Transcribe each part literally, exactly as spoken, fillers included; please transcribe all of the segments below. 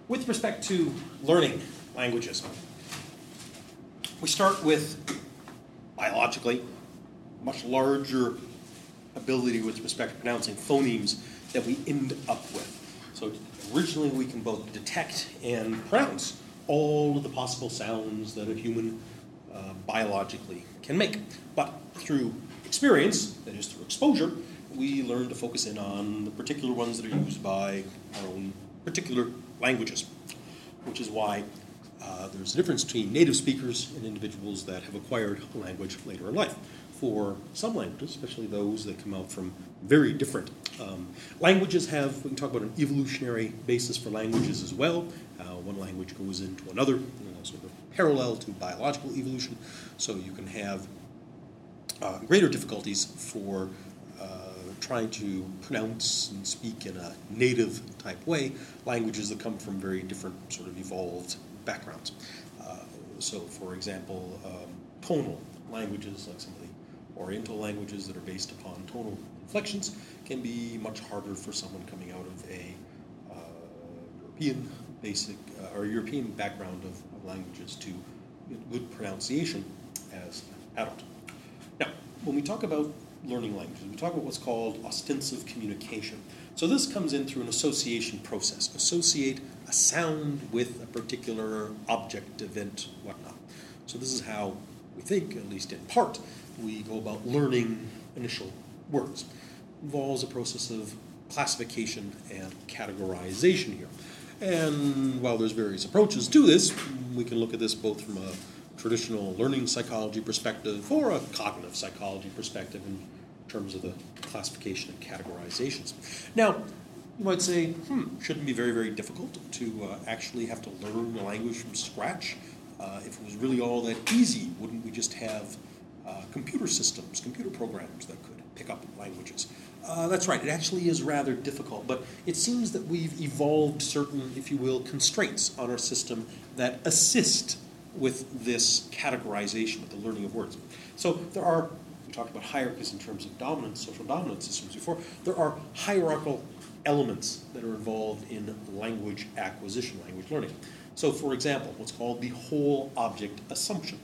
With respect to learning languages, we start with, biologically, much larger ability with respect to pronouncing phonemes that we end up with. So originally we can both detect and pronounce all of the possible sounds that a human uh, biologically can make. But through experience, that is through exposure, we learn to focus in on the particular ones that are used by our own particular languages, which is why uh, there's a difference between native speakers and individuals that have acquired a language later in life. For some languages, especially those that come out from very different um, languages have, we can talk about an evolutionary basis for languages as well. Uh, one language goes into another, you know, sort of parallel to biological evolution. So you can have uh, greater difficulties for uh, trying to pronounce and speak in a native type way languages that come from very different sort of evolved backgrounds. Uh, so for example, um, tonal languages, like some of the Oriental languages that are based upon tonal inflections, can be much harder for someone coming out of a uh, European basic uh, or European background of, of languages to get good pronunciation as an adult. Now, when we talk about learning languages, we talk about what's called ostensive communication. So this comes in through an association process. Associate a sound with a particular object, event, whatnot. So this is how we think, at least in part, we go about learning initial words. It involves a process of classification and categorization here. And while there's various approaches to this, we can look at this both from a traditional learning psychology perspective or a cognitive psychology perspective in terms of the classification and categorizations. Now, you might say, hmm, shouldn't be very, very difficult to uh, actually have to learn a language from scratch. Uh, if it was really all that easy, wouldn't we just have uh, computer systems, computer programs that could pick up languages? Uh, that's right, it actually is rather difficult, but it seems that we've evolved certain, if you will, constraints on our system that assist with this categorization, with the learning of words. So there are, we talked about hierarchies in terms of dominance, social dominance systems before, there are hierarchical elements that are involved in language acquisition, language learning. So for example, what's called the whole object assumption.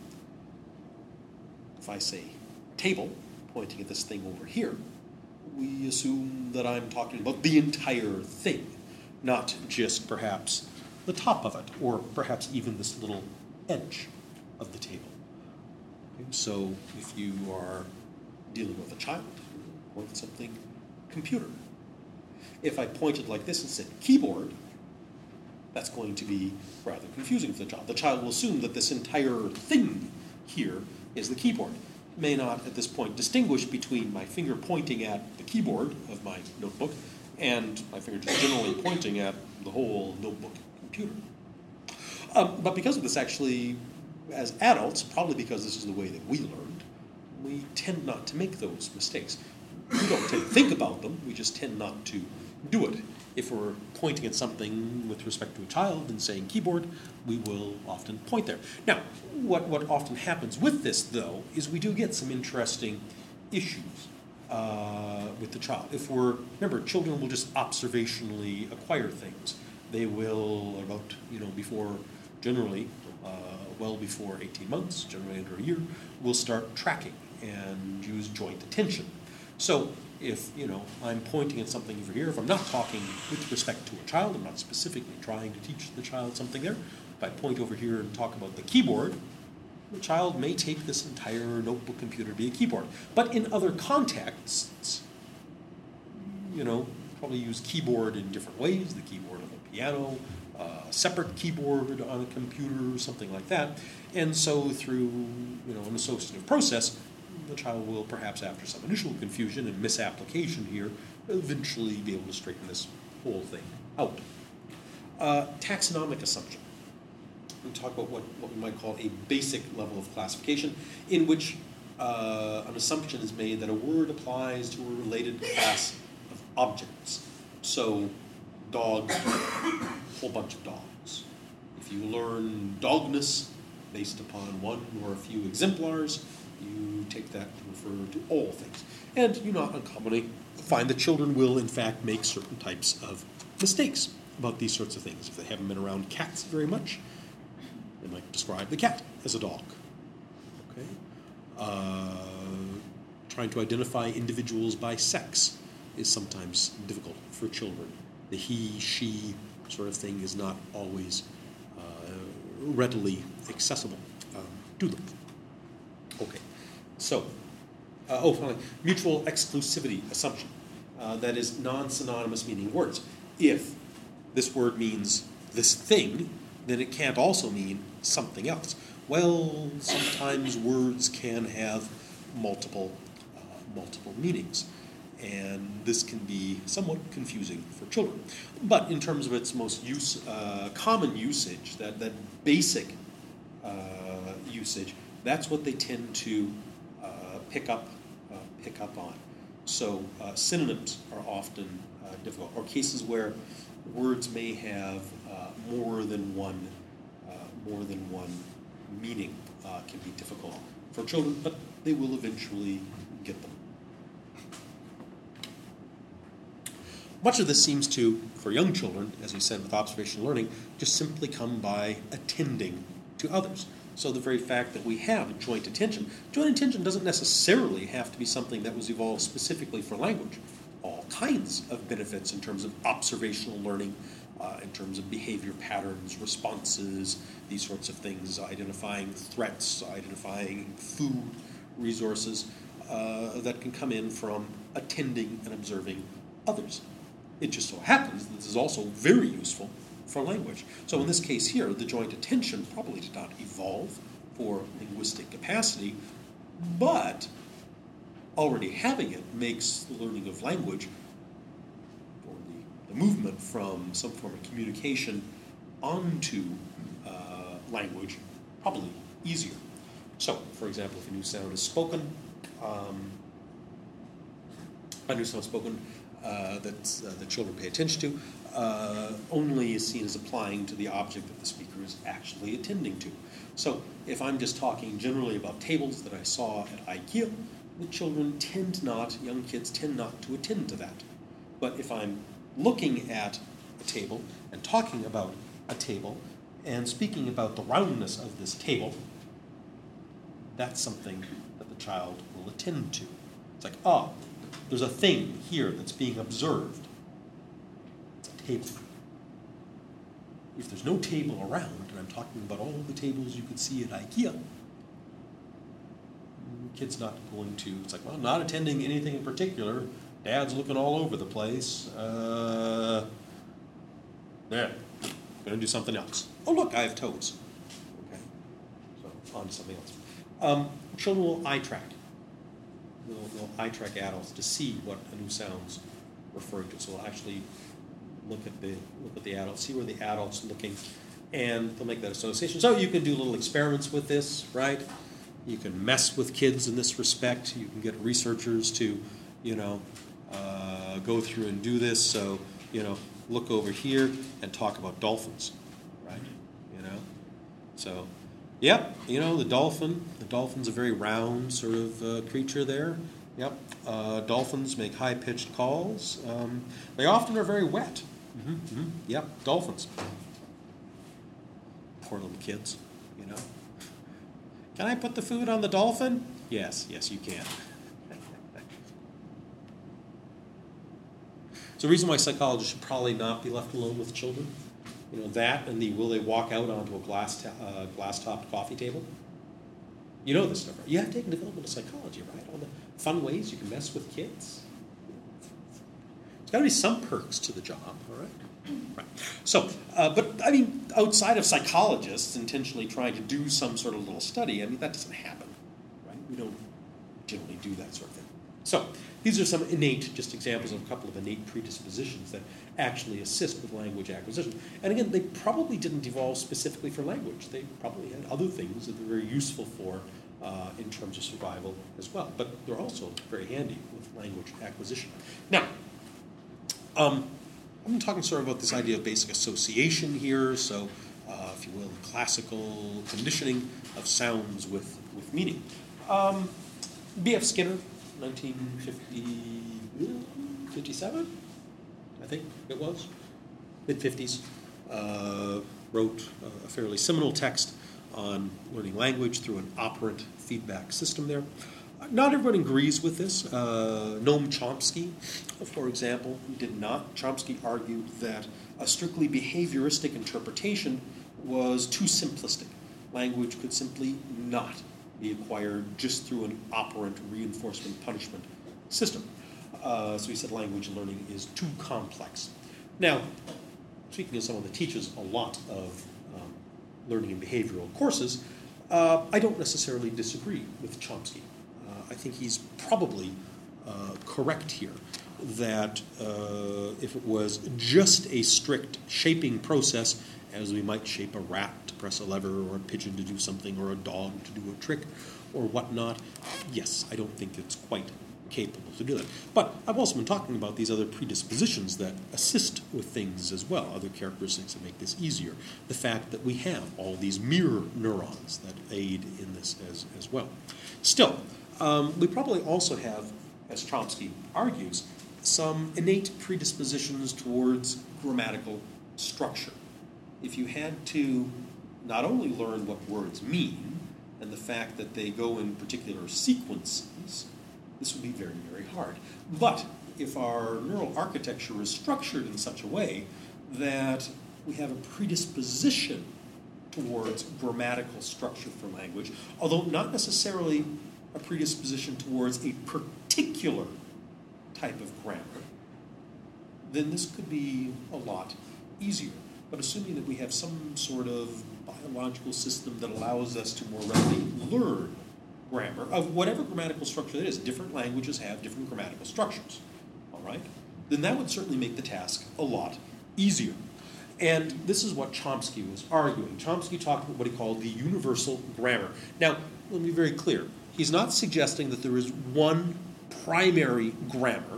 If I say table, pointing at this thing over here, we assume that I'm talking about the entire thing, not just perhaps the top of it, or perhaps even this little edge of the table. Okay, so if you are dealing with a child, point at something computer. If I pointed like this and said keyboard, that's going to be rather confusing for the child. The child will assume that this entire thing here is the keyboard. May not at this point distinguish between my finger pointing at the keyboard of my notebook and my finger just generally pointing at the whole notebook computer. Um, but because of this, actually, as adults, probably because this is the way that we learned, we tend not to make those mistakes. We don't tend to think about them, we just tend not to do it. If we're pointing at something with respect to a child and saying keyboard, we will often point there. Now, what, what often happens with this, though, is we do get some interesting issues uh, with the child. If we're, remember, children will just observationally acquire things. They will, about, you know, before, generally, uh, well before eighteen months, generally under a year, will start tracking and use joint attention. So if, you know, I'm pointing at something over here, if I'm not talking with respect to a child, I'm not specifically trying to teach the child something there, if I point over here and talk about the keyboard, the child may take this entire notebook computer to be a keyboard. But in other contexts, you know, probably use keyboard in different ways, the keyboard of a piano, a uh, separate keyboard on a computer, something like that. And so through, you know, an associative process, the child will perhaps, after some initial confusion and misapplication here, eventually be able to straighten this whole thing out. Uh, taxonomic assumption. We'll talk about what, what we might call a basic level of classification, in which uh, an assumption is made that a word applies to a related class of objects. So, dog, a whole bunch of dogs. If you learn dogness based upon one or a few exemplars, you take that to refer to all things. And you not uncommonly find that children will, in fact, make certain types of mistakes about these sorts of things. If they haven't been around cats very much, they might describe the cat as a dog. Okay? Uh, trying to identify individuals by sex is sometimes difficult for children. The he, she sort of thing is not always uh, readily accessible um, to them. Okay, so, uh, oh, finally, mutual exclusivity assumption. Uh, that is non-synonymous meaning words. If this word means this thing, then it can't also mean something else. Well, sometimes words can have multiple, uh, multiple meanings, and this can be somewhat confusing for children. But in terms of its most use, uh, common usage, that, that basic uh, usage, that's what they tend to uh, pick up, uh, pick up on. So uh, synonyms are often uh, difficult, or cases where words may have uh, more than one, uh, more than one meaning uh, can be difficult for children, but they will eventually get them. Much of this seems to, for young children, as we said with observational learning, just simply come by attending to others. So the very fact that we have joint attention, joint attention doesn't necessarily have to be something that was evolved specifically for language. All kinds of benefits in terms of observational learning, uh, in terms of behavior patterns, responses, these sorts of things, identifying threats, identifying food resources uh, that can come in from attending and observing others. It just so happens that this is also very useful for language. So in this case here, the joint attention probably did not evolve for linguistic capacity, but already having it makes the learning of language, or the, the movement from some form of communication onto uh, language, probably easier. So, for example, if a new sound is spoken, um, a new sound spoken uh, that uh, the children pay attention to, uh, only is seen as applying to the object that the speaker is actually attending to. So, if I'm just talking generally about tables that I saw at IKEA, the children tend not, young kids tend not to attend to that. But if I'm looking at a table and talking about a table and speaking about the roundness of this table, that's something that the child will attend to. It's like, ah, there's a thing here that's being observed. It's a table. If there's no table around, and I'm talking about all the tables you could see at IKEA, the kid's not going to, it's like, well, I'm not attending anything in particular. Dad's looking all over the place. Uh, yeah, going to do something else. Oh, look, I have toes. Okay, so on to something else. Um, children will eye track. They'll, they'll eye track adults to see what a new sound's referring to. So they'll actually look at the look at the adults, see where the adult's looking, and they'll make that association. So you can do little experiments with this, right? You can mess with kids in this respect. You can get researchers to, you know, uh, go through and do this. So, you know, look over here and talk about dolphins, right? You know, so. Yep, you know, the dolphin. The dolphin's a very round sort of uh, creature there. Yep, uh, dolphins make high-pitched calls. Um, they often are very wet. Mm-hmm, mm-hmm. Yep, dolphins. Poor little kids, you know. Can I put the food on the dolphin? Yes, yes, you can. So the reason why psychologists should probably not be left alone with children, you know, that and the will they walk out onto a glass ta- uh, glass-topped coffee table? You know this stuff, right? You have taken developmental psychology, right? All the fun ways you can mess with kids. There's got to be some perks to the job, all right? Right. So, uh, but I mean, outside of psychologists intentionally trying to do some sort of little study, I mean, that doesn't happen, right? We don't generally do that sort of thing. So, these are some innate, just examples of a couple of innate predispositions that actually assist with language acquisition. And again, they probably didn't evolve specifically for language. They probably had other things that they're very useful for uh, in terms of survival as well. But they're also very handy with language acquisition. Now, um, I'm talking sort of about this idea of basic association here. So, uh, if you will, classical conditioning of sounds with, with meaning. Um, B F Skinner, nineteen fifty, fifty-seven, I think it was. mid fifties, uh, wrote a fairly seminal text on learning language through an operant feedback system there. Not everyone agrees with this. Uh, Noam Chomsky, for example, did not. Chomsky argued that a strictly behavioristic interpretation was too simplistic. Language could simply not be acquired just through an operant reinforcement punishment system. Uh, so he said language learning is too complex. Now, speaking as someone that teaches a lot of um, learning and behavioral courses, uh, I don't necessarily disagree with Chomsky. Uh, I think he's probably uh, correct here that uh, if it was just a strict shaping process, as we might shape a rat to press a lever or a pigeon to do something or a dog to do a trick or whatnot, yes, I don't think it's quite capable to do that. But I've also been talking about these other predispositions that assist with things as well, other characteristics that make this easier. The fact that we have all these mirror neurons that aid in this as, as well. Still, um, we probably also have, as Chomsky argues, some innate predispositions towards grammatical structure. If you had to not only learn what words mean and the fact that they go in particular sequences, this would be very, very hard. But if our neural architecture is structured in such a way that we have a predisposition towards grammatical structure for language, although not necessarily a predisposition towards a particular type of grammar, then this could be a lot easier. But assuming that we have some sort of biological system that allows us to more readily learn grammar of whatever grammatical structure it is, different languages have different grammatical structures, all right? Then that would certainly make the task a lot easier. And this is what Chomsky was arguing. Chomsky talked about what he called the universal grammar. Now, let me be very clear. He's not suggesting that there is one primary grammar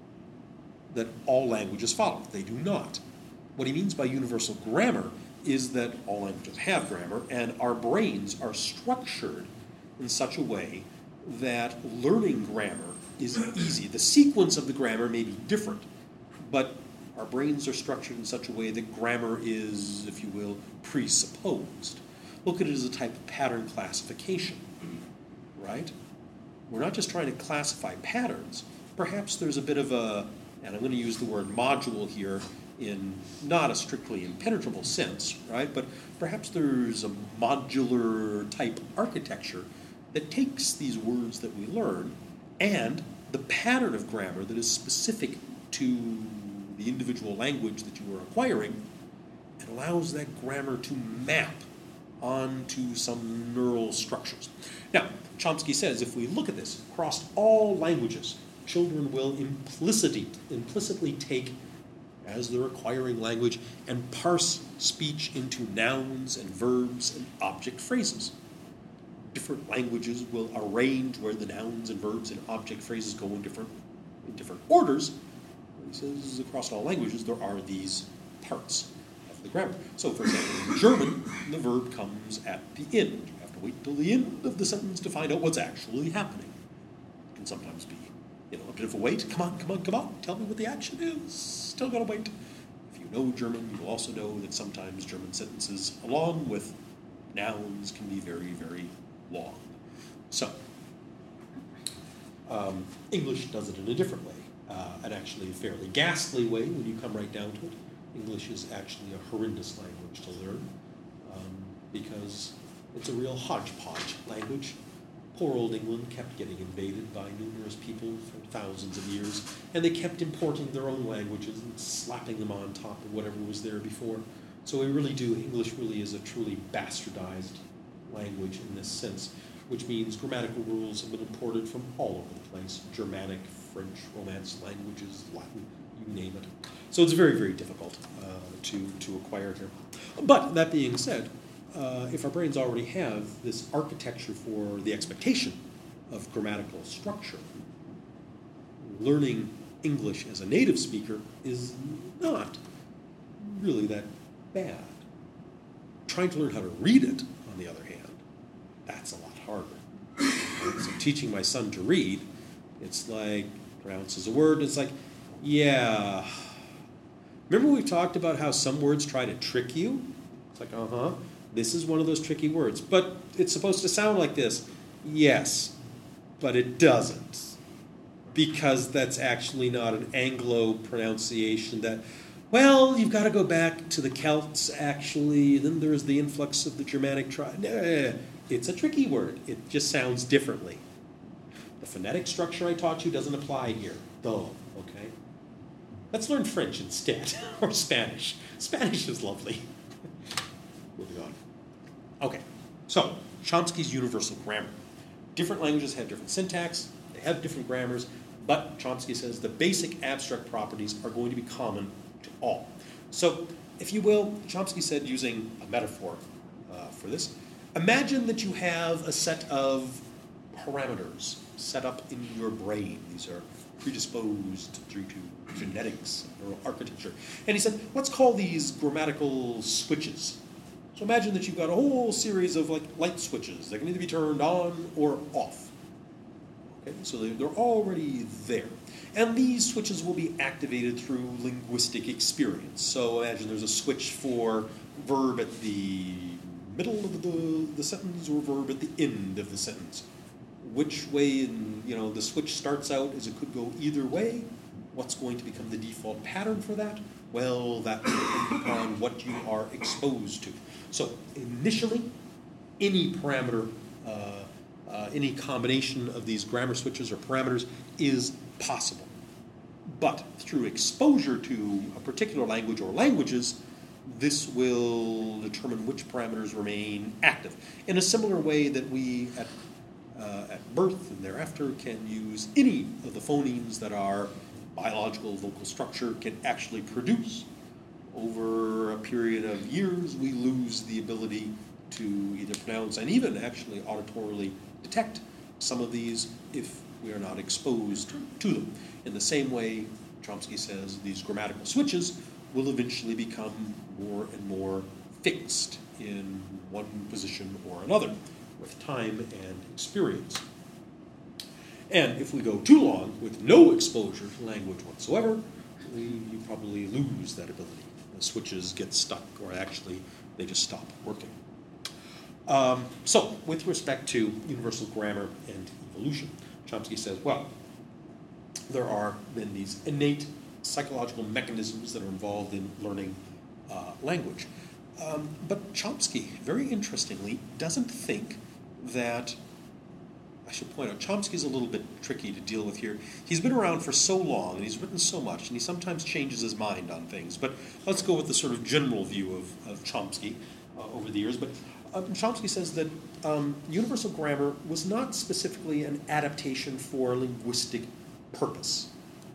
that all languages follow. They do not. What he means by universal grammar is that all languages have grammar, and our brains are structured in such a way that learning grammar is easy. The sequence of the grammar may be different, but our brains are structured in such a way that grammar is, if you will, presupposed. Look at it as a type of pattern classification, right? We're not just trying to classify patterns. Perhaps there's a bit of a, and I'm going to use the word module here in not a strictly impenetrable sense, right? But perhaps there's a modular type architecture that takes these words that we learn and the pattern of grammar that is specific to the individual language that you are acquiring and allows that grammar to map onto some neural structures. Now, Chomsky says if we look at this across all languages, children will implicitly, implicitly take, as they're acquiring language, and parse speech into nouns and verbs and object phrases. Different languages will arrange where the nouns and verbs and object phrases go in different, in different orders. He says across all languages there are these parts of the grammar. So, for example, in German, the verb comes at the end. You have to wait till the end of the sentence to find out what's actually happening. It can sometimes be, you know, a bit of a wait. Come on, come on, come on. Tell me what the action is. Still gotta wait. If you know German, you will also know that sometimes German sentences, along with nouns, can be very, very long. So, um, English does it in a different way. Uh, and actually a fairly ghastly way when you come right down to it. English is actually a horrendous language to learn um, because it's a real hodgepodge language. Poor old England kept getting invaded by numerous people for thousands of years, and they kept importing their own languages and slapping them on top of whatever was there before. So we really do, English really is a truly bastardized language in this sense, which means grammatical rules have been imported from all over the place, Germanic, French, Romance languages, Latin, you name it. So it's very, very difficult uh, to, to acquire here. But that being said, uh, if our brains already have this architecture for the expectation of grammatical structure, learning English as a native speaker is not really that bad. Trying to learn how to read it, on the other hand, that's a lot harder. So teaching my son to read, it's like, pronounces a word, it's like, yeah, Remember we talked about how some words try to trick you? It's like, uh-huh, this is one of those tricky words. But it's supposed to sound like this. Yes, but it doesn't. Because that's actually not an Anglo pronunciation that, well, you've got to go back to the Celts, actually. Then there's the influx of the Germanic tribe. Nah, it's a tricky word. It just sounds differently. The phonetic structure I taught you doesn't apply here. Duh, okay? Let's learn French instead, or Spanish. Spanish is lovely. Moving on. Okay, so Chomsky's universal grammar. Different languages have different syntax, they have different grammars, but Chomsky says the basic abstract properties are going to be common to all. So, if you will, Chomsky said, using a metaphor uh, for this, imagine that you have a set of parameters set up in your brain. These are predisposed due to genetics, neural architecture. And he said, let's call these grammatical switches. So imagine that you've got a whole series of like light switches that can either be turned on or off. Okay, so they're already there. And these switches will be activated through linguistic experience. So imagine there's a switch for verb at the middle of the, the sentence or verb at the end of the sentence. Which way, you know, the switch starts out as it could go either way. What's going to become the default pattern for that? Well, that will depend upon what you are exposed to. So initially, any parameter, uh, uh, any combination of these grammar switches or parameters is possible. But through exposure to a particular language or languages, this will determine which parameters remain active. In a similar way that we at Uh, at birth and thereafter can use any of the phonemes that our biological vocal structure can actually produce. Over a period of years, we lose the ability to either pronounce and even actually auditorily detect some of these if we are not exposed to them. In the same way, Chomsky says, these grammatical switches will eventually become more and more fixed in one position or another with time and experience. And if we go too long with no exposure to language whatsoever, we, you probably lose that ability. The switches get stuck, or actually they just stop working. Um, so, with respect to universal grammar and evolution, Chomsky says, well, there are then these innate psychological mechanisms that are involved in learning uh, language. Um, but Chomsky, very interestingly, doesn't think that, I should point out, Chomsky's a little bit tricky to deal with here. He's been around for so long, and he's written so much, and he sometimes changes his mind on things. But let's go with the sort of general view of, of Chomsky uh, over the years. But um, Chomsky says that um, universal grammar was not specifically an adaptation for linguistic purpose.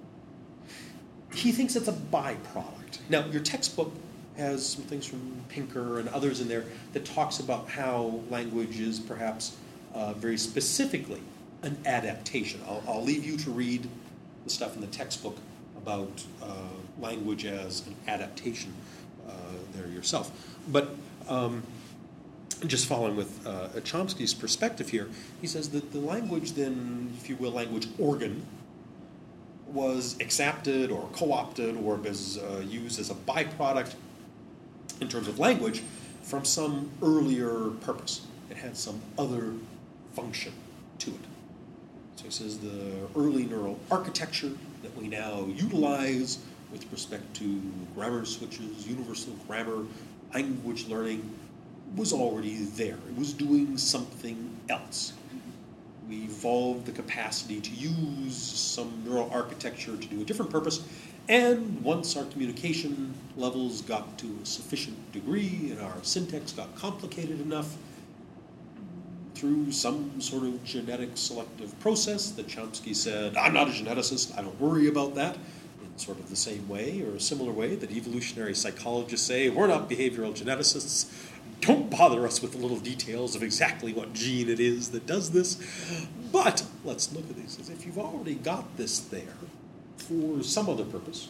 He thinks it's a byproduct. Now, your textbook has some things from Pinker and others in there that talks about how language is perhaps uh, very specifically an adaptation. I'll, I'll leave you to read the stuff in the textbook about uh, language as an adaptation uh, there yourself. But um, just following with uh, Chomsky's perspective here, he says that the language then, if you will, language organ, was accepted or co-opted or was uh, used as a byproduct in terms of language from some earlier purpose. It had some other function to it. So he says the early neural architecture that we now utilize with respect to grammar switches, universal grammar, language learning, was already there. It was doing something else. We evolved the capacity to use some neural architecture to do a different purpose, and once our communication levels got to a sufficient degree and our syntax got complicated enough, through some sort of genetic selective process that Chomsky said, I'm not a geneticist, I don't worry about that, in sort of the same way or a similar way that evolutionary psychologists say, we're not behavioral geneticists, don't bother us with the little details of exactly what gene it is that does this. But let's look at these. If you've already got this there for some other purpose,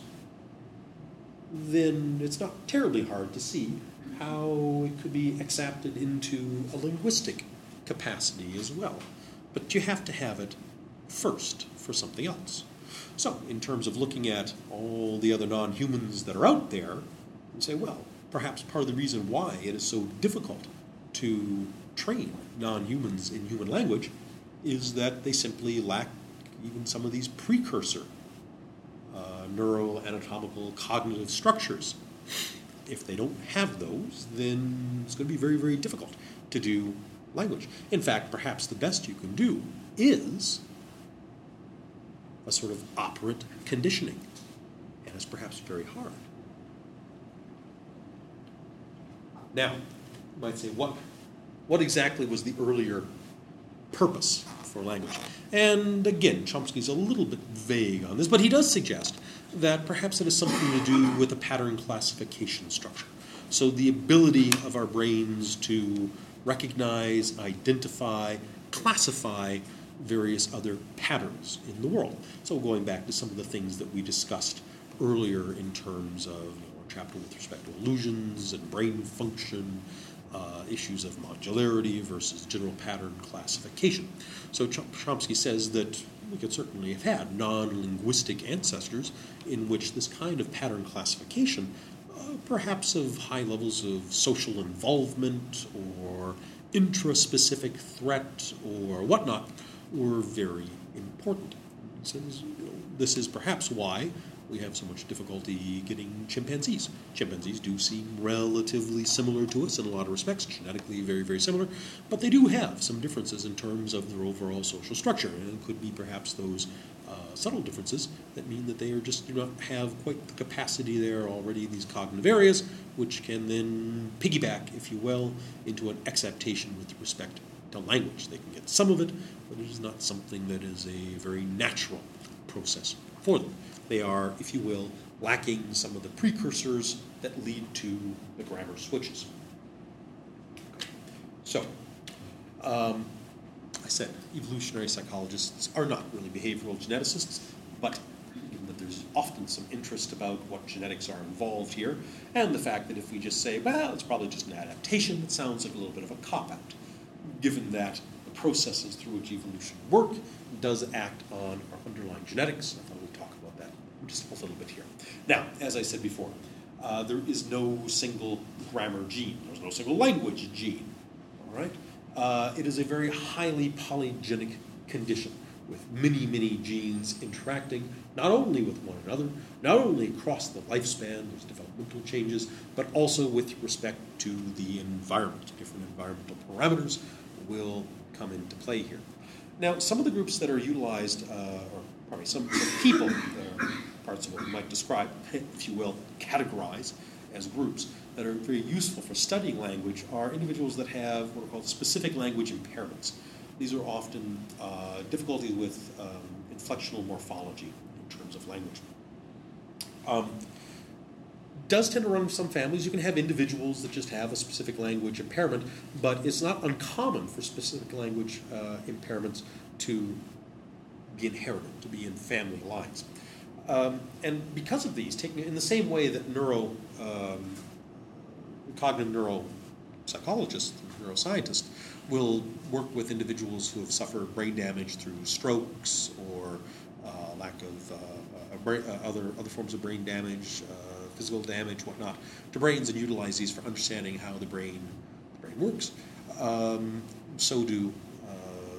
then it's not terribly hard to see how it could be accepted into a linguistic capacity as well. But you have to have it first for something else. So, in terms of looking at all the other non-humans that are out there, and say, well, perhaps part of the reason why it is so difficult to train non-humans in human language is that they simply lack even some of these precursor uh, neuroanatomical cognitive structures. If they don't have those, then it's going to be very, very difficult to do language. In fact, perhaps the best you can do is a sort of operant conditioning, and it's perhaps very hard. Now, you might say, what, what exactly was the earlier purpose for language? And again, Chomsky's a little bit vague on this, but he does suggest that perhaps it has something to do with a pattern classification structure. So the ability of our brains to recognize, identify, classify various other patterns in the world. So going back to some of the things that we discussed earlier in terms of, you know, a chapter with respect to illusions and brain function, uh, issues of modularity versus general pattern classification. So Ch- Chomsky says that we could certainly have had non-linguistic ancestors in which this kind of pattern classification, uh, perhaps of high levels of social involvement or intraspecific threat or whatnot, were very important. So this, you know, this is perhaps why we have so much difficulty getting chimpanzees. Chimpanzees do seem relatively similar to us in a lot of respects, genetically very, very similar, but they do have some differences in terms of their overall social structure, and it could be perhaps those uh, subtle differences that mean that they are just do not have quite the capacity there already, these cognitive areas, which can then piggyback, if you will, into an acceptation with respect to language. They can get some of it, but it is not something that is a very natural process for them. They are, if you will, lacking some of the precursors that lead to the grammar switches. So, um, I said evolutionary psychologists are not really behavioral geneticists, but given that there's often some interest about what genetics are involved here, and the fact that if we just say, well, it's probably just an adaptation, it sounds like a little bit of a cop-out, given that the processes through which evolution work does act on our underlying genetics. I thought we'd talk about that just a little bit here. Now, as I said before, uh, there is no single grammar gene. There's no single language gene. All right? Uh, it is a very highly polygenic condition with many, many genes interacting not only with one another, not only across the lifespan, there's developmental changes, but also with respect to the environment. Different environmental parameters will come into play here. Now, some of the groups that are utilized, uh, or probably some, some people that are parts of what we might describe, if you will, categorize as groups that are very useful for studying language are individuals that have what are called specific language impairments. These are often uh, difficulties with um, inflectional morphology in terms of language. Um, does tend to run in some families. You can have individuals that just have a specific language impairment, but it's not uncommon for specific language uh, impairments to be inherited, to be in family lines. Um, and because of these, taking in the same way that neuro, um, cognitive neuropsychologists, neuroscientists, will work with individuals who have suffered brain damage through strokes or uh, lack of uh, uh, brain, uh, other other forms of brain damage, uh, physical damage, whatnot, to brains and utilize these for understanding how the brain the brain works. Um, so do uh,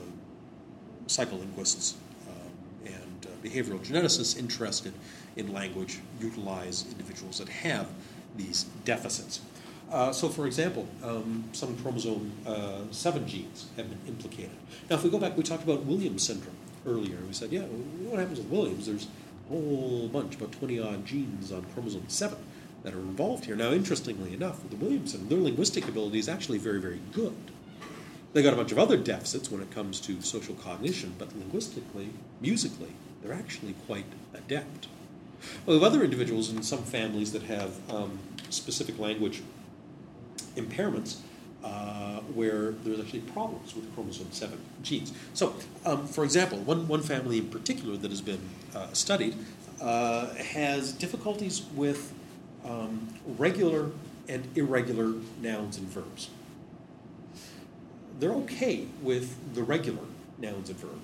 psycholinguists um, and uh, behavioral geneticists interested in language utilize individuals that have these deficits. Uh, so, for example, um, some chromosome uh, seven genes have been implicated. Now, if we go back, we talked about Williams syndrome earlier. We said, yeah, what happens with Williams? There's a whole bunch, about twenty-odd genes on chromosome seven that are involved here. Now, interestingly enough, with the Williams syndrome, their linguistic ability is actually very, very good. They got a bunch of other deficits when it comes to social cognition, but linguistically, musically, they're actually quite adept. Well, we have other individuals in some families that have um, specific language impairments uh, where there's actually problems with chromosome seven genes. So, um, for example, one, one family in particular that has been uh, studied uh, has difficulties with um, regular and irregular nouns and verbs. They're okay with the regular nouns and verbs,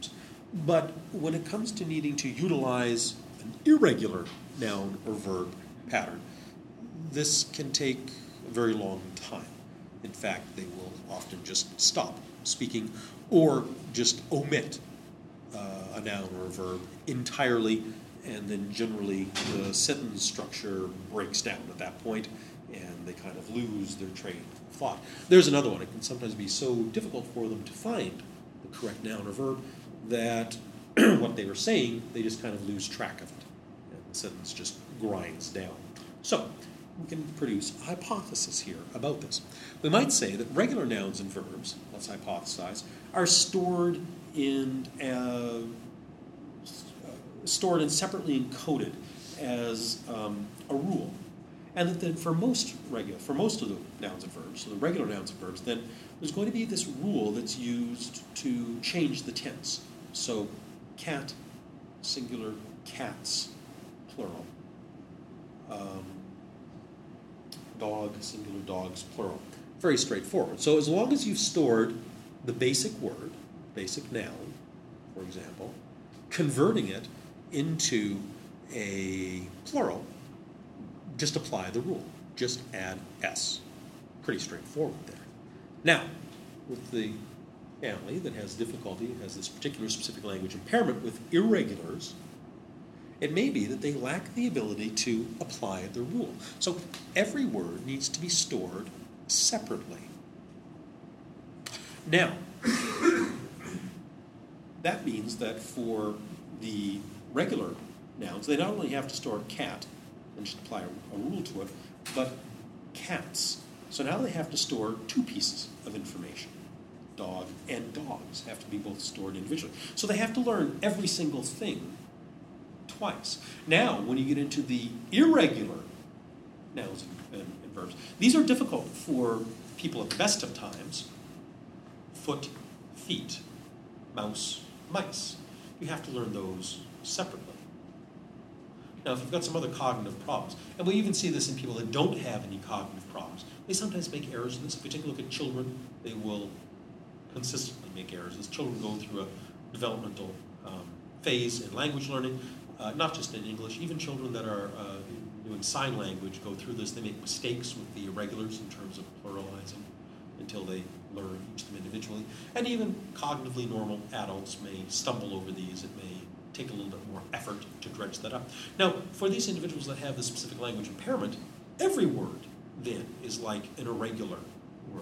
But when it comes to needing to utilize an irregular noun or verb pattern, this can take a very long time. In fact, they will often just stop speaking or just omit uh, a noun or a verb entirely, and then generally the sentence structure breaks down at that point, and they kind of lose their train of thought. There's another one. It can sometimes be so difficult for them to find the correct noun or verb that what they were saying, they just kind of lose track of it, and the sentence just grinds down. So we can produce a hypothesis here about this. We might say that regular nouns and verbs, let's hypothesize, are stored in uh, stored and separately encoded as um, a rule, and that then for most regular, for most of the nouns and verbs, so the regular nouns and verbs, then there's going to be this rule that's used to change the tense. So, cat, singular, cats, plural. Um, dog, singular, dogs, plural. Very straightforward. So as long as you've stored the basic word, basic noun, for example, converting it into a plural, just apply the rule. Just add S. Pretty straightforward there. Now, with the family that has difficulty, has this particular specific language impairment with irregulars, it may be that they lack the ability to apply the rule. So every word needs to be stored separately. Now, that means that for the regular nouns, they not only have to store cat and just apply a, a rule to it, but cats. So now they have to store two pieces of information. Dog and dogs have to be both stored individually. So they have to learn every single thing twice. Now, when you get into the irregular nouns and, and, and verbs, these are difficult for people at the best of times. Foot, feet, mouse, mice. You have to learn those separately. Now, if you've got some other cognitive problems, and we even see this in people that don't have any cognitive problems, they sometimes make errors in this. If you take a look at children, they will consistently make errors as children go through a developmental um, phase in language learning, uh, not just in English. Even children that are uh, doing sign language go through this. They make mistakes with the irregulars in terms of pluralizing until they learn each of them individually. And even cognitively normal adults may stumble over these. It may take a little bit more effort to dredge that up. Now, for these individuals that have this specific language impairment, every word then is like an irregular word.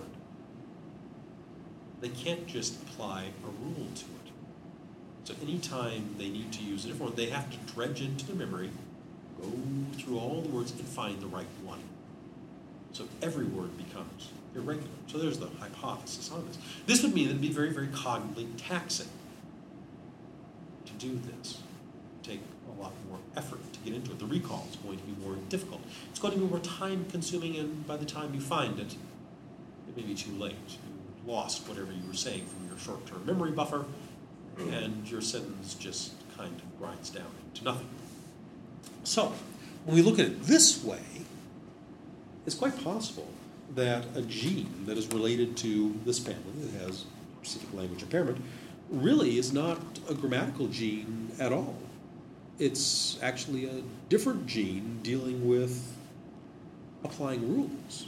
They can't just apply a rule to it. So anytime they need to use a different word, they have to dredge into their memory, go through all the words and find the right one. So every word becomes irregular. So there's the hypothesis on this. This would mean that it would be very, very cognitively taxing to do this. Take a lot more effort to get into it. The recall is going to be more difficult. It's going to be more time consuming, and by the time you find it, it may be too late. You lost whatever you were saying from your short-term memory buffer, and your sentence just kind of grinds down to nothing. So, when we look at it this way, it's quite possible that a gene that is related to this family that has specific language impairment really is not a grammatical gene at all. It's actually a different gene dealing with applying rules.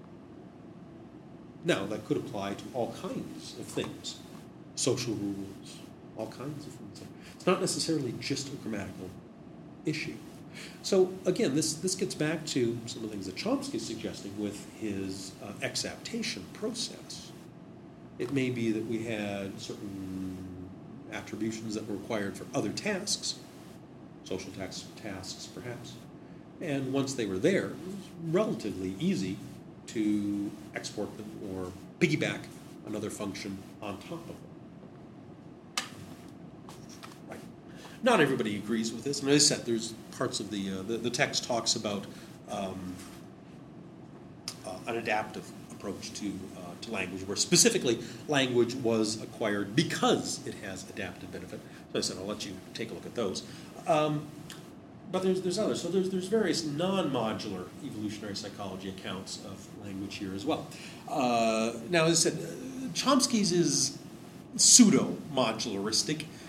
Now, that could apply to all kinds of things. Social rules, all kinds of things. It's not necessarily just a grammatical issue. So, again, this, this gets back to some of the things that Chomsky is suggesting with his uh, exaptation process. It may be that we had certain attributions that were required for other tasks, social tax, tasks perhaps, and once they were there, it was relatively easy to export them or piggyback another function on top of them. Right. Not everybody agrees with this, and as I said, there's parts of the, uh, the, the text talks about um, uh, an adaptive approach to uh, to language, where specifically language was acquired because it has adaptive benefit. So I said I'll let you take a look at those. Um, but there's there's others. So there's there's various non-modular evolutionary psychology accounts of language here as well. Uh, now, as I said, uh, Chomsky's is pseudo-modularistic.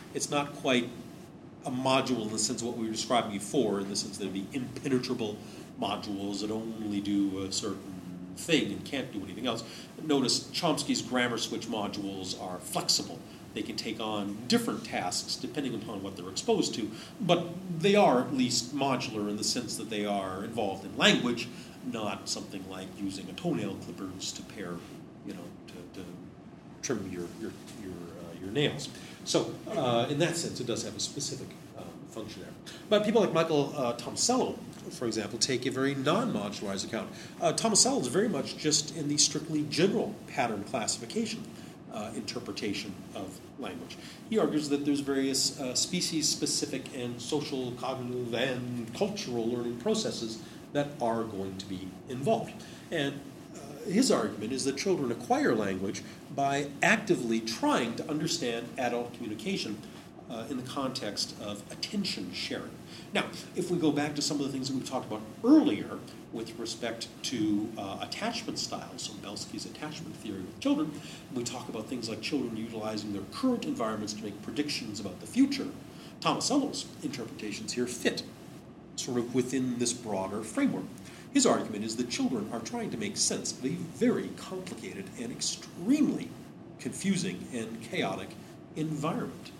it's not quite a module in the sense of what we were describing before, in the sense that it'd be impenetrable modules that only do a certain thing and can't do anything else. Notice Chomsky's grammar switch modules are flexible. They can take on different tasks depending upon what they're exposed to, but they are at least modular in the sense that they are involved in language, not something like using a toenail clippers to pair, you know, to, to trim your your your, uh, your nails. So uh, in that sense, it does have a specific um, function there. But people like Michael uh, Tomasello, for example, take a very non-modularized account. Uh, Tomasello is very much just in the strictly general pattern classification uh, interpretation of language. He argues that there's various uh, species-specific and social, cognitive, and cultural learning processes that are going to be involved. And uh, his argument is that children acquire language by actively trying to understand adult communication uh, in the context of attention sharing. Now, if we go back to some of the things that we talked about earlier with respect to uh, attachment styles, so Belsky's attachment theory with children, we talk about things like children utilizing their current environments to make predictions about the future. Tomasello's interpretations here fit sort of within this broader framework. His argument is that children are trying to make sense of a very complicated and extremely confusing and chaotic environment.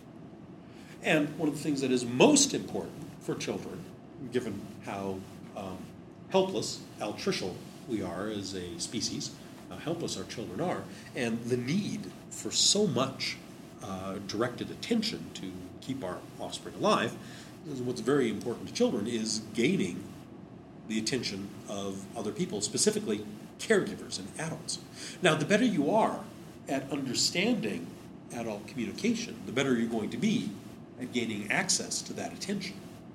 And one of the things that is most important for children, given how um, helpless, altricial we are as a species, how helpless our children are, and the need for so much uh, directed attention to keep our offspring alive, what's very important to children is gaining the attention of other people, specifically caregivers and adults. Now, the better you are at understanding adult communication, the better you're going to be at gaining access to that attention.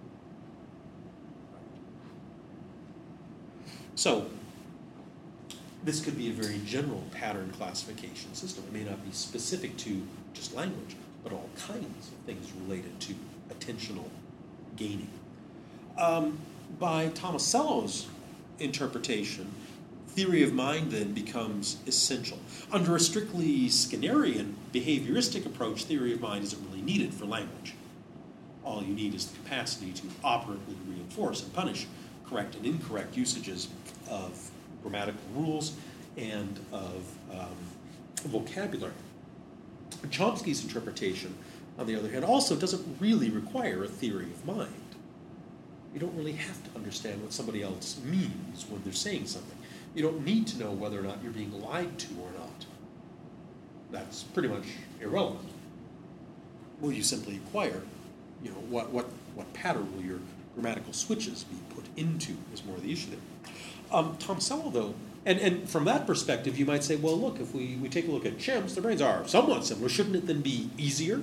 So, this could be a very general pattern classification system. It may not be specific to just language, but all kinds of things related to attentional gaining. Um, by Tomasello's interpretation, theory of mind then becomes essential. Under a strictly Skinnerian behavioristic approach, theory of mind isn't really needed for language. All you need is the capacity to operatively reinforce and punish correct and incorrect usages of grammatical rules and of um, vocabulary. Chomsky's interpretation, on the other hand, also doesn't really require a theory of mind. You don't really have to understand what somebody else means when they're saying something. You don't need to know whether or not you're being lied to or not. That's pretty much irrelevant. Will you simply acquire, you know, what, what, what pattern will your grammatical switches be put into is more the issue there. Um, Tomasello, though, and, and from that perspective, you might say, well, look, if we, we take a look at chimps, their brains are somewhat similar. Shouldn't it then be easier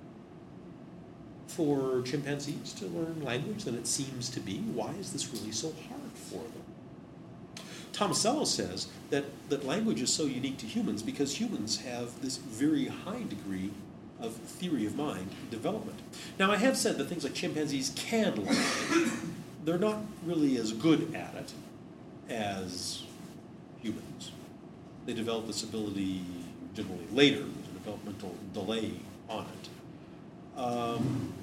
for chimpanzees to learn language than it seems to be? Why is this really so hard for them? Tomasello says that, that language is so unique to humans because humans have this very high degree of theory of mind development. Now, I have said that things like chimpanzees can learn. They're not really as good at it as humans. They develop this ability generally later. There's a developmental delay on it. Um,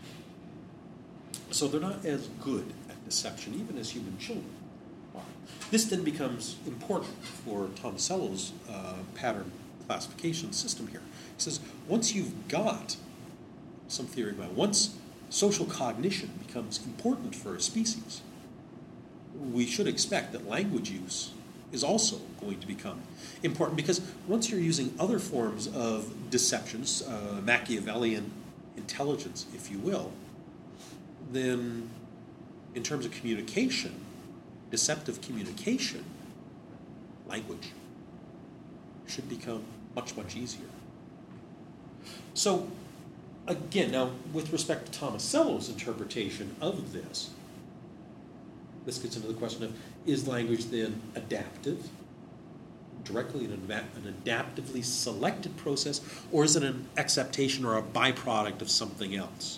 so they're not as good at deception, even as human children are. This then becomes important for Tomasello's uh, pattern classification system here. He says, once you've got some theory of mind, once social cognition becomes important for a species, we should expect that language use is also going to become important, because once you're using other forms of deceptions, uh, Machiavellian intelligence, if you will, then in terms of communication, deceptive communication, language should become much, much easier. So, again, now, with respect to Tomasello's interpretation of this, this gets into the question of, is language then adaptive, directly an, an adaptively selected process, or is it an acceptation or a byproduct of something else?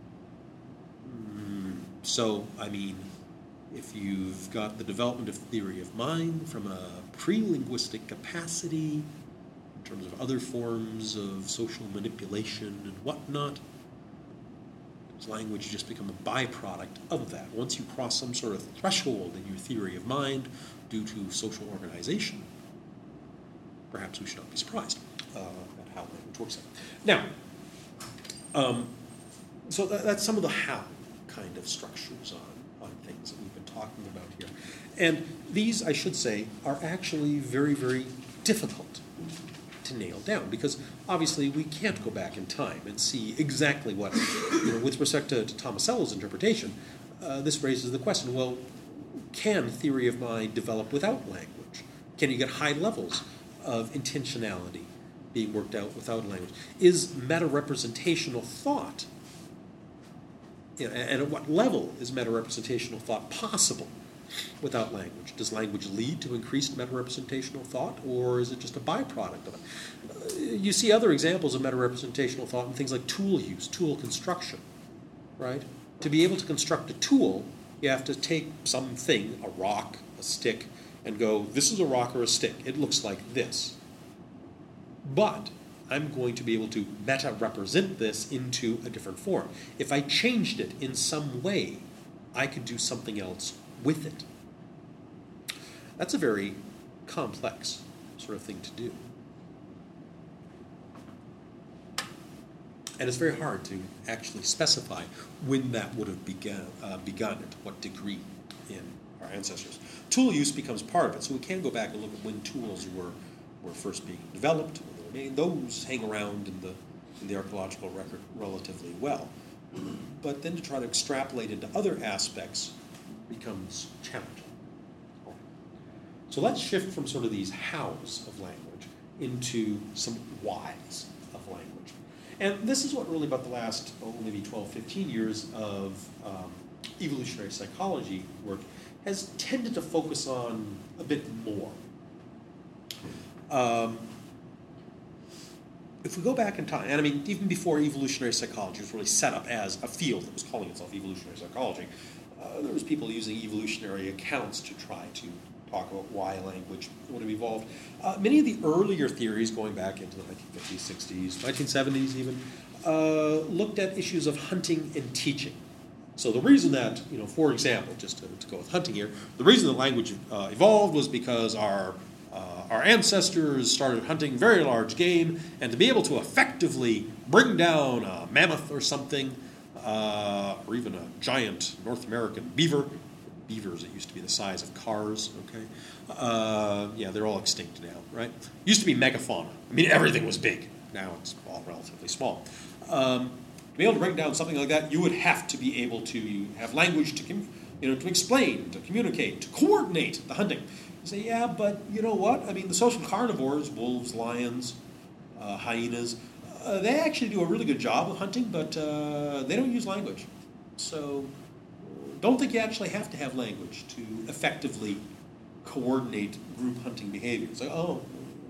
Mm, so, I mean, if you've got the development of theory of mind from a pre-linguistic capacity, in terms of other forms of social manipulation and whatnot, Does language just become a byproduct of that? Once you cross some sort of threshold in your theory of mind due to social organization, perhaps we should not be surprised uh, at how language works out. Now, um, so that, that's some of the how kind of structures on, on things that we've been talking about here. And these, I should say, are actually very, very difficult to nail down, because obviously we can't go back in time and see exactly what, you know, with respect to, to Tomasello's interpretation, uh, this raises the question, well, can theory of mind develop without language? Can you get high levels of intentionality being worked out without language? Is meta-representational thought, you know, and at what level is meta-representational thought possible without language? Does language lead to increased meta-representational thought, or is it just a byproduct of it? Uh, you see other examples of meta-representational thought in things like tool use, tool construction, right? To be able to construct a tool, you have to take something, a rock, a stick, and go, this is a rock or a stick. It looks like this. But I'm going to be able to meta-represent this into a different form. If I changed it in some way, I could do something else with it. That's a very complex sort of thing to do. And it's very hard to actually specify when that would have begun, uh, begun and to what degree in our ancestors. Tool use becomes part of it, so we can go back and look at when tools were, were first being developed, when they were made. Those hang around in the, in the archaeological record relatively well. But then to try to extrapolate into other aspects becomes challenging. So let's shift from sort of these hows of language into some whys of language. And this is what really about the last, oh, maybe twelve, fifteen years of um, evolutionary psychology work has tended to focus on a bit more. Um, if we go back in time, and I mean, even before evolutionary psychology was really set up as a field that was calling itself evolutionary psychology, uh, there was people using evolutionary accounts to try to talk about why language would have evolved. Uh, many of the earlier theories, going back into the nineteen fifties, sixties, nineteen seventies even, uh, looked at issues of hunting and teaching. So the reason that, you know, for example, just to, to go with hunting here, the reason that language uh, evolved was because our uh, our ancestors started hunting very large game, and to be able to effectively bring down a mammoth or something, uh, or even a giant North American beaver, beavers that used to be the size of cars, okay? Uh, yeah, they're all extinct now, right? Used to be megafauna. I mean, everything was big. Now it's all relatively small. Um, to be able to bring down something like that, you would have to be able to have language to, com- you know, to explain, to communicate, to coordinate the hunting. You say, yeah, but you know what? I mean, the social carnivores, wolves, lions, uh, hyenas, uh, they actually do a really good job of hunting, but uh, they don't use language. So don't think you actually have to have language to effectively coordinate group hunting behavior. It's like, oh,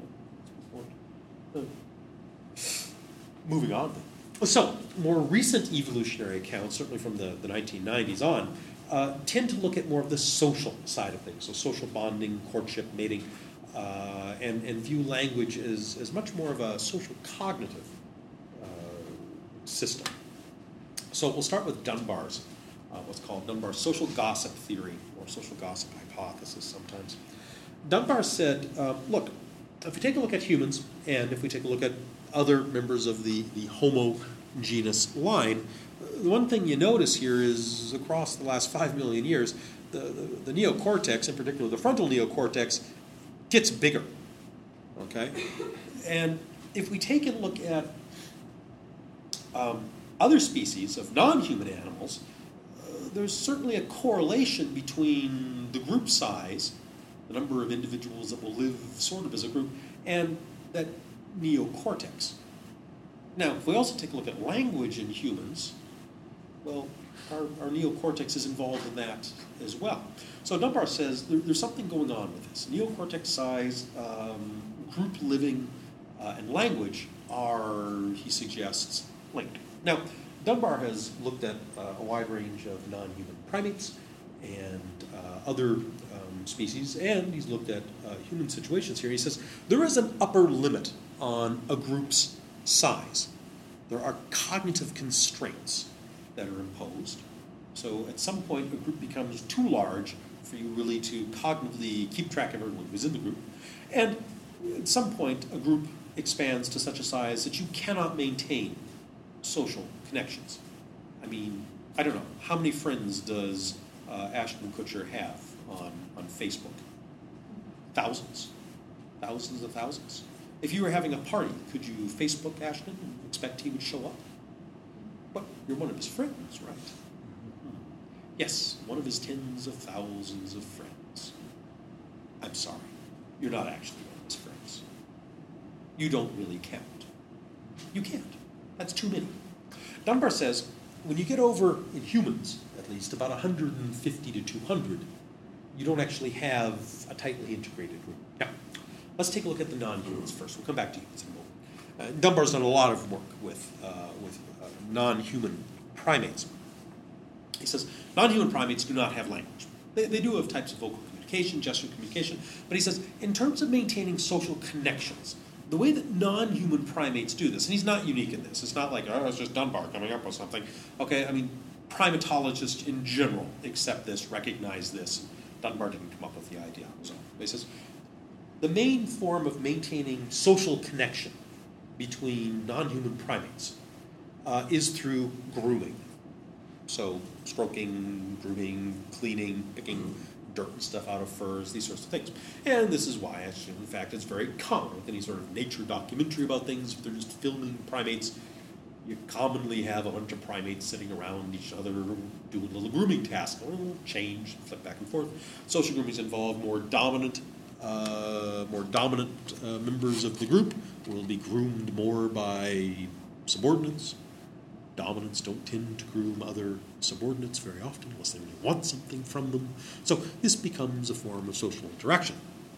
moving on. So, more recent evolutionary accounts, certainly from the, the nineteen nineties on, uh, tend to look at more of the social side of things, so social bonding, courtship, mating, uh, and, and view language as, as much more of a social cognitive uh, system. So we'll start with Dunbar's Uh, what's called Dunbar's social gossip theory, or social gossip hypothesis sometimes. Dunbar said, uh, look, if we take a look at humans, and if we take a look at other members of the, the Homo genus line, the one thing you notice here is across the last five million years, the, the, the neocortex, in particular the frontal neocortex, gets bigger, okay? And if we take a look at um, other species of non-human animals, there's certainly a correlation between the group size, the number of individuals that will live sort of as a group, and that neocortex. Now, if we also take a look at language in humans, well, our, our neocortex is involved in that as well. So Dunbar says there, there's something going on with this. Neocortex size, um, group living, uh, and language are, he suggests, linked. Now, Dunbar has looked at uh, a wide range of non-human primates and uh, other um, species, and he's looked at uh, human situations here. He says there is an upper limit on a group's size. There are cognitive constraints that are imposed. So at some point, a group becomes too large for you really to cognitively keep track of everyone who's in the group. And at some point, a group expands to such a size that you cannot maintain social connections. I mean, I don't know, how many friends does uh, Ashton Kutcher have on, on Facebook? Thousands. Thousands of thousands. If you were having a party, could you Facebook Ashton and expect he would show up? But you're one of his friends, right? Mm-hmm. Yes, one of his tens of thousands of friends. I'm sorry, you're not actually one of his friends. You don't really count. You can't. That's too many. Dunbar says, when you get over, in humans at least, about one hundred fifty to two hundred, you don't actually have a tightly integrated group. Now, let's take a look at the non-humans first. We'll come back to humans in a moment. Uh, Dunbar's done a lot of work with, uh, with uh, non-human primates. He says, non-human primates do not have language. They, they do have types of vocal communication, gesture communication, but he says, in terms of maintaining social connections, the way that non-human primates do this, and he's not unique in this, it's not like, oh, it's just Dunbar coming up with something. Okay, I mean, primatologists in general accept this, recognize this. Dunbar didn't come up with the idea. So he says, the main form of maintaining social connection between non-human primates uh, is through grooming. So stroking, grooming, cleaning, picking dirt and stuff out of furs, these sorts of things. And this is why, actually, in fact, it's very common with any sort of nature documentary about things. If they're just filming primates, you commonly have a bunch of primates sitting around each other doing a little grooming task. A little change, flip back and forth. Social grooming is involved more dominant, uh, more dominant uh, members of the group will be groomed more by subordinates. Dominants don't tend to groom other subordinates very often unless they really want something from them. So this becomes a form of social interaction.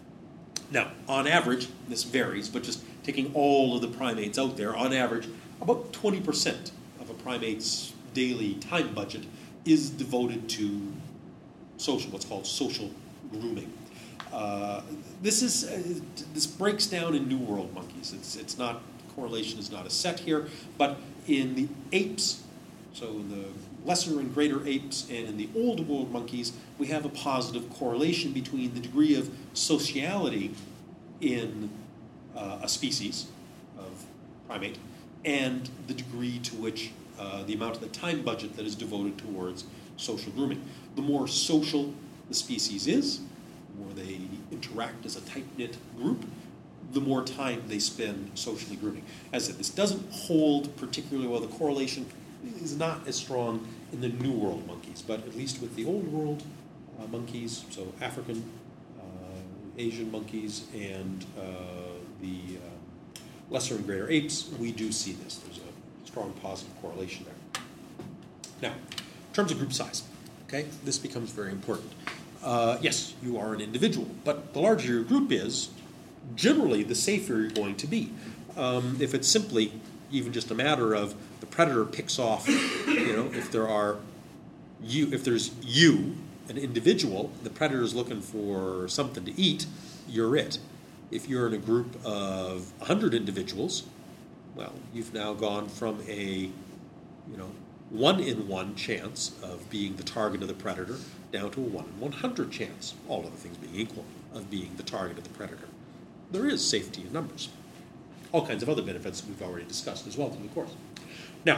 Now, on average, this varies, but just taking all of the primates out there, on average, about twenty percent of a primate's daily time budget is devoted to social, what's called social grooming. Uh, this is uh, this breaks down in New World monkeys. It's it's not correlation is not a set here, but in the apes, so in the lesser and greater apes, and in the old world monkeys, we have a positive correlation between the degree of sociality in uh, a species of primate and the degree to which uh, the amount of the time budget that is devoted towards social grooming. The more social the species is, the more they interact as a tight-knit group, the more time they spend socially grooming. As I said, this doesn't hold particularly well. The correlation is not as strong in the New World monkeys, but at least with the Old World uh, monkeys, so African, uh, Asian monkeys, and uh, the uh, lesser and greater apes, we do see this. There's a strong positive correlation there. Now, in terms of group size, okay, this becomes very important. Uh, yes, you are an individual, but the larger your group is, generally the safer you're going to be. Um, if it's simply even just a matter of the predator picks off, you know, if there are you, if there's you, an individual, the predator is looking for something to eat, you're it. If you're in a group of one hundred individuals, well, you've now gone from a, you know, one in one chance of being the target of the predator down to a one in one hundred chance, all other things being equal, of being the target of the predator. There is safety in numbers. All kinds of other benefits we've already discussed as well through the course. Now,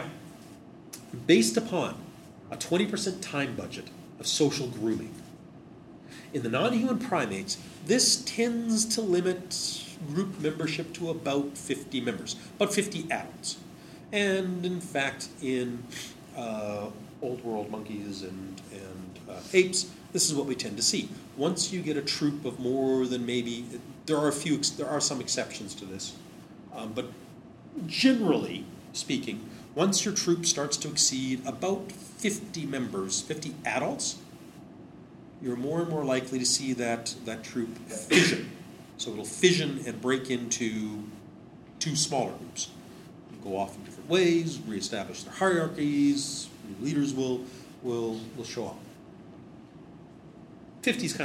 based upon a twenty percent time budget of social grooming, in the non-human primates, this tends to limit group membership to about fifty members, about fifty adults. And in fact, in uh, old world monkeys and, and uh, apes, this is what we tend to see. Once you get a troop of more than maybe, there are a few, there are some exceptions to this, um, but generally speaking, once your troop starts to exceed about fifty members, fifty adults, you're more and more likely to see that, that troop fission. So it'll fission and break into two smaller groups. Go off in different ways, reestablish their hierarchies, new leaders will, will, will show up. fifty is kind of a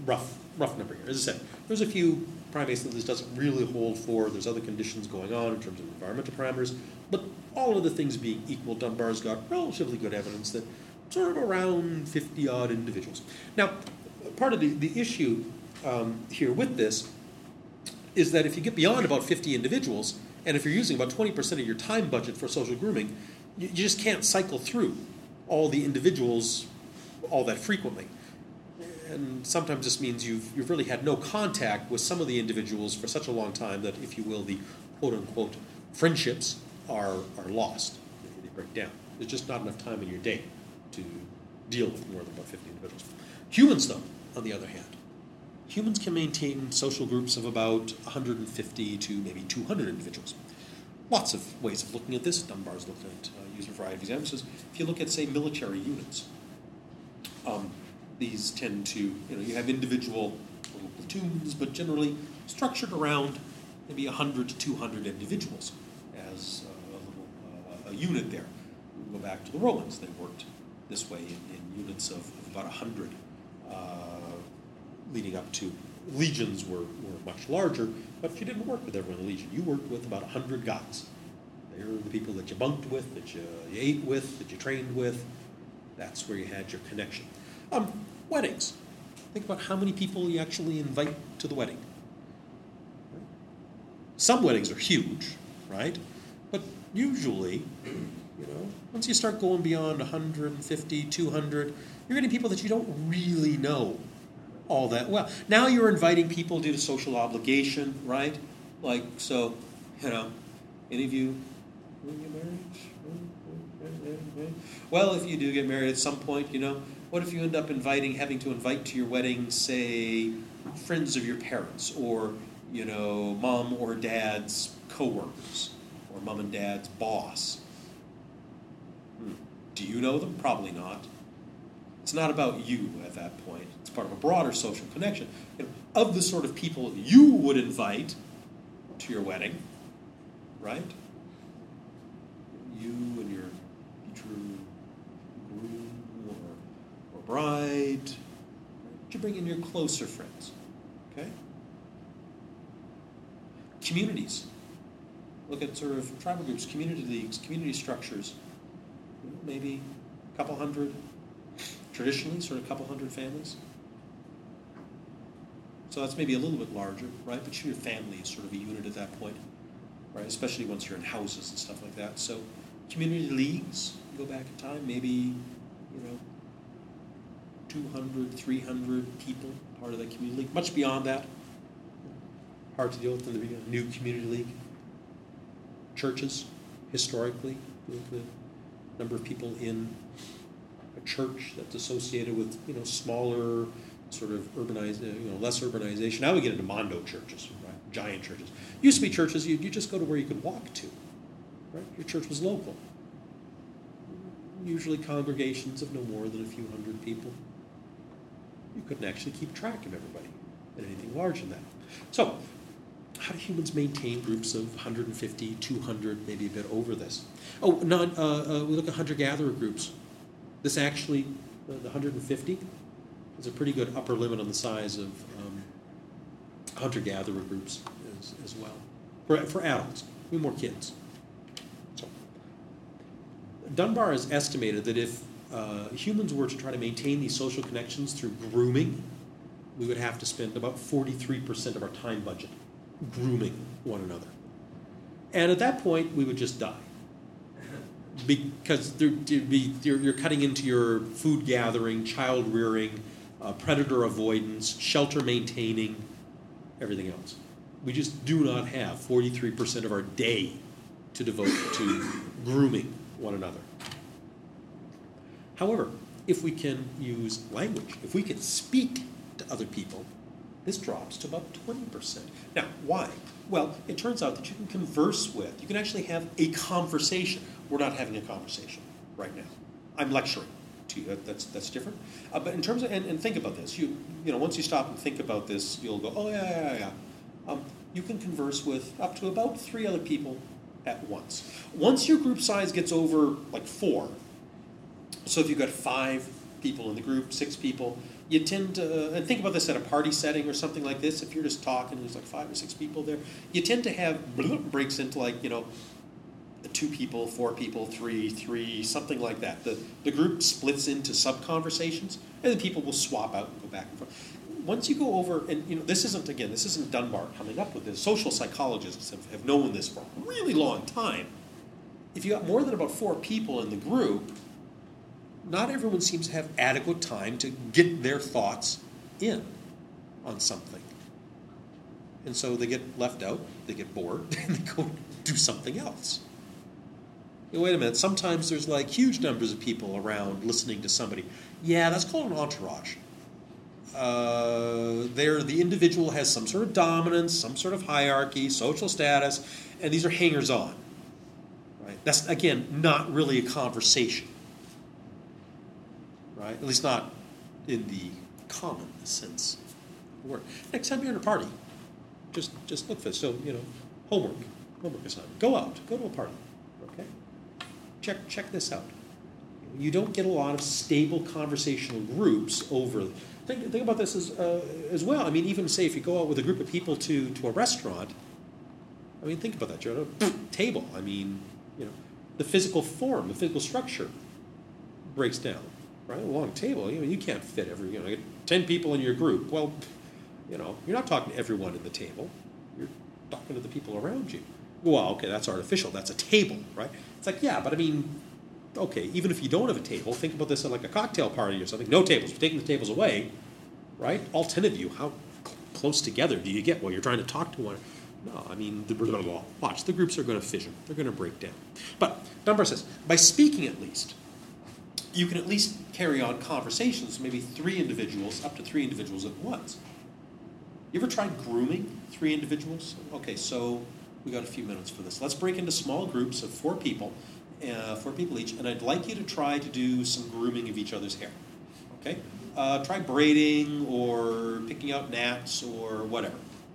rough, rough number here. As I said, there's a few primates that this doesn't really hold for. There's other conditions going on in terms of environmental parameters. But all of the things being equal, Dunbar's got relatively good evidence that sort of around fifty-odd individuals. Now, part of the, the issue um, here with this is that if you get beyond about fifty individuals, and if you're using about twenty percent of your time budget for social grooming, you, you just can't cycle through all the individuals all that frequently. And sometimes this means you've, you've really had no contact with some of the individuals for such a long time that, if you will, the quote-unquote friendships are, are lost. They break down. There's just not enough time in your day to deal with more than about fifty individuals. Humans, though, on the other hand, humans can maintain social groups of about one hundred fifty to maybe two hundred individuals. Lots of ways of looking at this. Dunbar's looked at uh, using a variety of examples. If you look at, say, military units, um, these tend to, you know, you have individual little platoons, but generally structured around maybe one hundred to two hundred individuals as a, little, uh, a unit there. We go back to the Romans. They worked this way in, in units of, of about one hundred, uh, leading up to legions were, were much larger, but you didn't work with everyone in the legion. You worked with about one hundred guys. They were the people that you bunked with, that you, you ate with, that you trained with. That's where you had your connection. Um, weddings. Think about how many people you actually invite to the wedding. Some weddings are huge, right? But usually, you know, once you start going beyond one hundred fifty, two hundred, you're getting people that you don't really know all that well. Now you're inviting people due to social obligation, right? Like, so, you know, any of you will get married? Well, if you do get married at some point, you know, what if you end up inviting, having to invite to your wedding, say, friends of your parents, or, you know, mom or dad's coworkers, or mom and dad's boss? Hmm. Do you know them? Probably not. It's not about you at that point. It's part of a broader social connection. You know, of the sort of people you would invite to your wedding, right? You and your future groom or, or bride. You bring in your closer friends, okay? Communities. Look at sort of tribal groups, community leagues, community structures. Maybe a couple hundred. Traditionally, sort of a couple hundred families. So that's maybe a little bit larger, right? But your family is sort of a unit at that point, right? Especially once you're in houses and stuff like that. So community leagues, go back in time, maybe, you know, two hundred, three hundred people, part of that community league. Much beyond that. Hard to deal with in the beginning. New community league. Churches, historically, the number of people in a church that's associated with, you know, smaller sort of urbanized, you know, less urbanization. Now we get into mondo churches, right? Giant churches. Used to be churches you, you just go to where you could walk to, right? Your church was local. Usually congregations of no more than a few hundred people. You couldn't actually keep track of everybody in anything larger than that. So, how do humans maintain groups of one hundred fifty, two hundred, maybe a bit over this? Oh, non, uh, uh, we look at hunter-gatherer groups. This actually, uh, the one hundred fifty, is a pretty good upper limit on the size of um, hunter-gatherer groups as, as well. For, for adults, we more kids. So, Dunbar has estimated that if uh, humans were to try to maintain these social connections through grooming, we would have to spend about forty-three percent of our time budget grooming one another. And at that point, we would just die. Because there, be, you're, you're cutting into your food gathering, child rearing, uh, predator avoidance, shelter maintaining, everything else. We just do not have forty-three percent of our day to devote to grooming one another. However, if we can use language, if we can speak to other people, this drops to about twenty percent. Now, why? Well, it turns out that you can converse with, you can actually have a conversation. We're not having a conversation right now. I'm lecturing to you. That, that's that's different. Uh, but in terms of, and, and think about this. You you know, once you stop and think about this, you'll go, oh, yeah, yeah, yeah. Um, you can converse with up to about three other people at once. Once your group size gets over, like, four, so if you've got five people in the group, six people, you tend to, and think about this at a party setting or something like this, if you're just talking, there's like five or six people there, you tend to have breaks into like, you know, two people, four people, three, three, something like that. The, the group splits into sub-conversations, and then people will swap out and go back and forth. Once you go over, and you know, this isn't, again, this isn't Dunbar coming up with this. Social psychologists have, have known this for a really long time. If you got more than about four people in the group, not everyone seems to have adequate time to get their thoughts in on something. And so they get left out, they get bored, and they go do something else. Wait a minute, sometimes there's like huge numbers of people around listening to somebody. Yeah, that's called an entourage. Uh, there, the individual has some sort of dominance, some sort of hierarchy, social status, and these are hangers-on. Right? That's, again, not really a conversation. Right? At least not in the common sense of the word. Next time you're in a party, just just look for it. So, you know, homework, homework assignment. Go out, go to a party. Okay? Check check this out. You don't get a lot of stable conversational groups over. Think, think about this as uh, as well. I mean, even say if you go out with a group of people to to a restaurant. I mean, think about that. You're at a table. I mean, you know, the physical form, the physical structure breaks down. Right, a long table. You know, you can't fit every. You know, you get ten people in your group. Well, you know, you're not talking to everyone at the table. You're talking to the people around you. Well, okay, that's artificial. That's a table, right? It's like, yeah, but I mean, okay, even if you don't have a table, think about this at like a cocktail party or something. No tables. We're taking the tables away, right? All ten of you. How cl- close together do you get while you're trying to talk to one? No, I mean, the, blah, blah, blah. Watch, the groups are going to fission. They're going to break down. But Dunbar says, by speaking at least, you can at least carry on conversations, maybe three individuals, up to three individuals at once. You ever tried grooming three individuals? Okay, so we got a few minutes for this. Let's break into small groups of four people, uh, four people each, and I'd like you to try to do some grooming of each other's hair. Okay? Uh, try braiding or picking out gnats or whatever.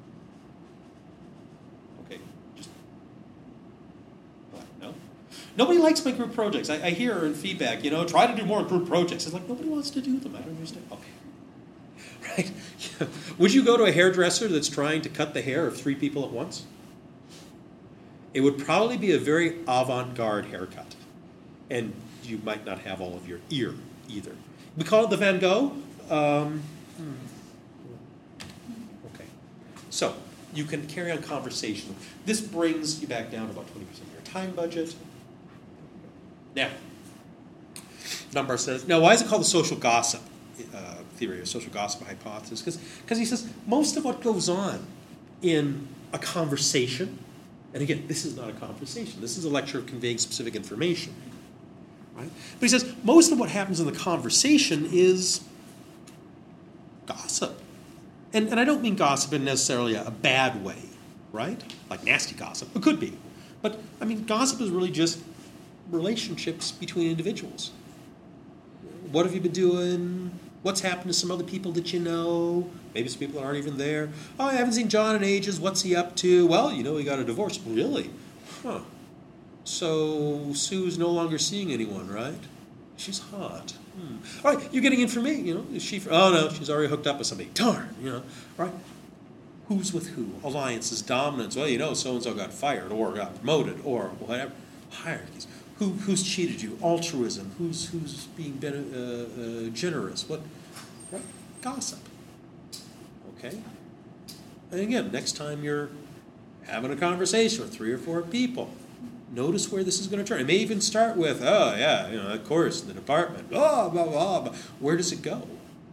Okay, just what? No? Nobody likes my group projects. I, I hear in feedback, you know, try to do more group projects. It's like, nobody wants to do them. I don't understand. Okay. Right? Yeah. Would you go to a hairdresser that's trying to cut the hair of three people at once? It would probably be a very avant-garde haircut. And you might not have all of your ear either. We call it the Van Gogh. Um, hmm. Okay. So, you can carry on conversation. This brings you back down to about twenty percent of your time budget. Now, Dunbar says, now why is it called the social gossip uh, theory or social gossip hypothesis? Because he says most of what goes on in a conversation, and again, this is not a conversation. This is a lecture of conveying specific information. Right? But he says most of what happens in the conversation is gossip. And, and I don't mean gossip in necessarily a, a bad way, right? Like nasty gossip. It could be. But, I mean, gossip is really just relationships between individuals. What have you been doing? What's happened to some other people that you know? Maybe some people that aren't even there. Oh, I haven't seen John in ages. What's he up to? Well, you know, he got a divorce. Really? Huh. So Sue's no longer seeing anyone, right? She's hot. Hmm. All right, you're getting information. You know, is she? Oh no, she's already hooked up with somebody. Darn. You know, right? Who's with who? Alliances, dominance. Well, you know, so and so got fired or got promoted or whatever. Hierarchies. Who who's cheated you? Altruism. Who's who's being ben- uh, uh, generous? What? Right? Gossip. Okay. And again, next time you're having a conversation with three or four people, notice where this is going to turn. It may even start with, oh, yeah, you know, of course, in the department, blah, blah, blah, blah. Where does it go?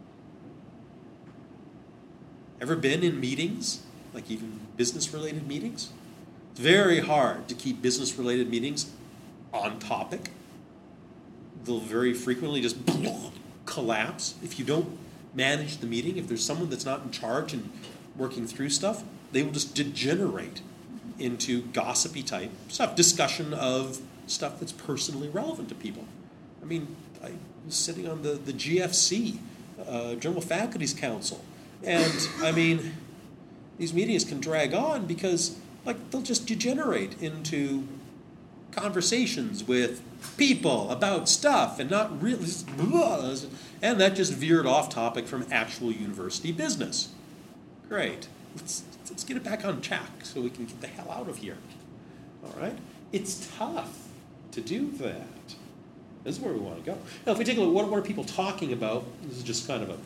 Ever been in meetings, like even business-related meetings? It's very hard to keep business-related meetings on topic. They'll very frequently just collapse. If you don't manage the meeting, if there's someone that's not in charge and working through stuff, they will just degenerate into gossipy type stuff, discussion of stuff that's personally relevant to people. I mean, I was sitting on the, the G F C, uh, General Faculties Council, and I mean, these meetings can drag on because like they'll just degenerate into conversations with people about stuff and not really, And that just veered off topic from actual university business. Great. Let's, let's get it back on track so we can get the hell out of here. All right? It's tough to do that. This is where we want to go. Now, if we take a look, what, what are people talking about? This is just kind of a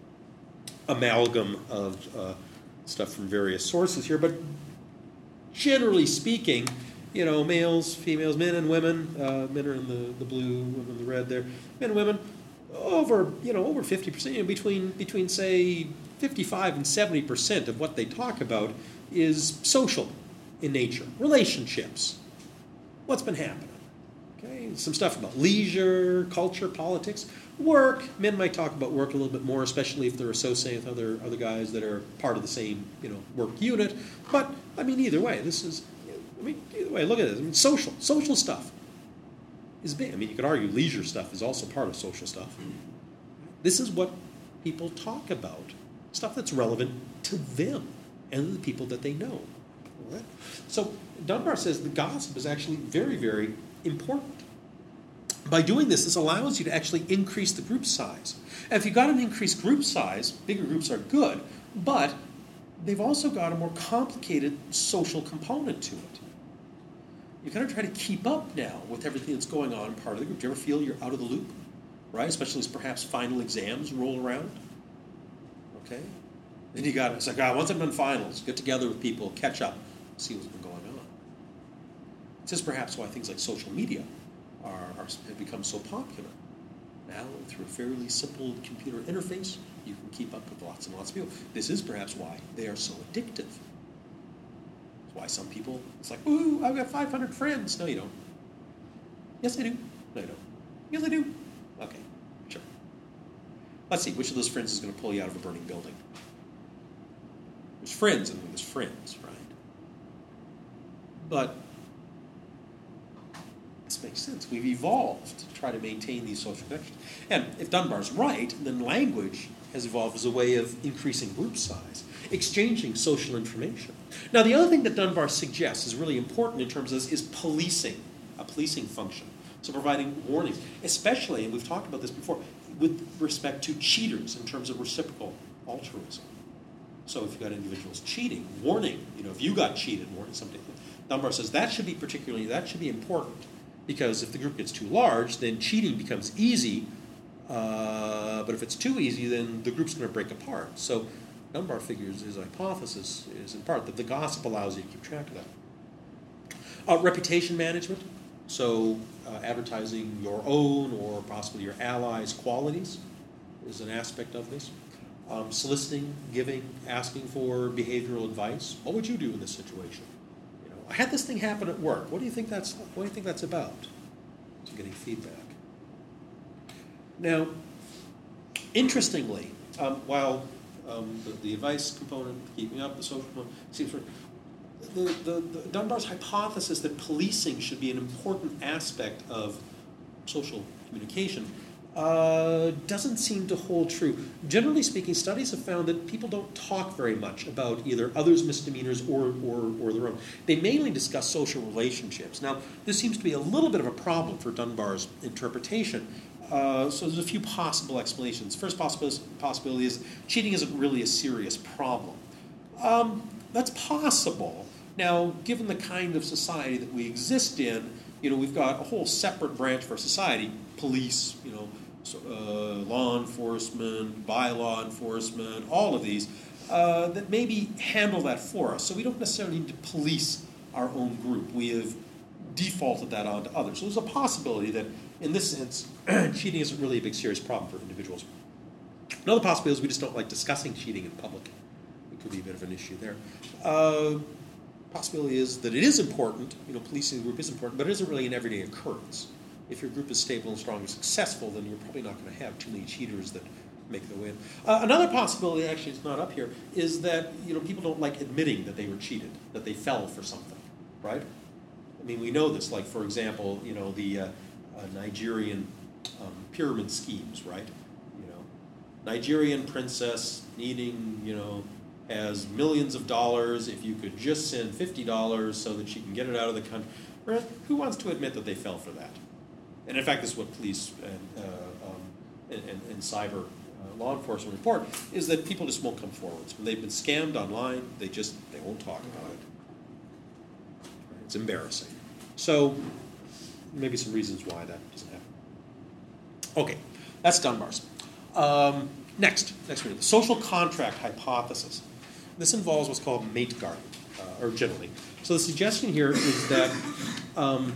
amalgam of uh, stuff from various sources here, but generally speaking, you know, males, females, men and women, uh, men are in the, the blue, women in the red there, men and women, over, you know, over fifty percent, you know, between, between, say, fifty-five and seventy percent of what they talk about is social in nature, relationships, what's been happening. Okay, some stuff about leisure, culture, politics, work. Men might talk about work a little bit more, especially if they're associated with other other guys that are part of the same, you know, work unit. But I mean, either way, this is. I mean, either way, look at this. I mean, social, social stuff is big. I mean, you could argue leisure stuff is also part of social stuff. This is what people talk about, stuff that's relevant to them and the people that they know. All right? So Dunbar says the gossip is actually very, very important. By doing this, this allows you to actually increase the group size. And if you've got an increased group size, bigger groups are good, but they've also got a more complicated social component to it. You've got to try to keep up now with everything that's going on in part of the group. Do you ever feel you're out of the loop? Right? Especially as perhaps final exams roll around. Okay? Then you got, it's like, ah, once I'm done finals, get together with people, catch up, see what's been going on. This is perhaps why things like social media are, are have become so popular. Now, through a fairly simple computer interface, you can keep up with lots and lots of people. This is perhaps why they are so addictive. It's why some people, it's like, ooh, I've got five hundred friends. No, you don't. Yes, I do. No, you don't. Yes, I do. Okay, sure. Let's see, which of those friends is going to pull you out of a burning building? There's friends and there's friends, right? But this makes sense. We've evolved to try to maintain these social connections. And if Dunbar's right, then language has evolved as a way of increasing group size, exchanging social information. Now, the other thing that Dunbar suggests is really important in terms of this is policing, a policing function. So providing warnings, especially, and we've talked about this before, with respect to cheaters in terms of reciprocal altruism. So if you've got individuals cheating, warning, you know, if you got cheated, warning somebody. Dunbar says that should be particularly, that should be important. Because if the group gets too large, then cheating becomes easy. Uh, but if it's too easy, then the group's going to break apart. So Dunbar figures his hypothesis is in part that the gossip allows you to keep track of that. Uh, reputation management. So uh, advertising your own or possibly your allies' qualities is an aspect of this. Um, soliciting, giving, asking for behavioral advice. What would you do in this situation? I had this thing happen at work. What do you think that's, what do you think that's about? So getting feedback. Now, interestingly, um, while um, the, the advice component, keeping up, the social component, seems for, the, the, the Dunbar's hypothesis that policing should be an important aspect of social communication Uh, doesn't seem to hold true. Generally speaking, studies have found that people don't talk very much about either others' misdemeanors or, or, or their own. They mainly discuss social relationships. Now, this seems to be a little bit of a problem for Dunbar's interpretation. Uh, so there's a few possible explanations. First possibility, possibility is cheating isn't really a serious problem. Um, that's possible. Now, given the kind of society that we exist in, you know, we've got a whole separate branch of our society, police, you know, So, uh, law enforcement, bylaw enforcement, all of these, uh, that maybe handle that for us. So we don't necessarily need to police our own group. We have defaulted that onto others. So there's a possibility that, in this sense, cheating isn't really a big serious problem for individuals. Another possibility is we just don't like discussing cheating in public. It could be a bit of an issue there. Uh, possibility is that it is important, you know, policing the group is important, but it isn't really an everyday occurrence. If your group is stable and strong and successful, then you're probably not going to have too many cheaters that make their way in. Uh, another possibility, actually it's not up here, is that, you know, people don't like admitting that they were cheated, that they fell for something, right? I mean, we know this, like, for example, you know, the uh, uh, Nigerian um, pyramid schemes, right? You know, Nigerian princess needing, you know, has millions of dollars. If you could just send fifty dollars so that she can get it out of the country. Right? Who wants to admit that they fell for that? And in fact, this is what police and uh, um, and, and, and cyber uh, law enforcement report is that people just won't come forward. When they've been scammed online, they just they won't talk about it. It's embarrassing. So maybe some reasons why that doesn't happen. Okay, that's Dunbar's. Um, next, next one, the social contract hypothesis. This involves what's called mate guarding, uh, or generally. So the suggestion here is that, um,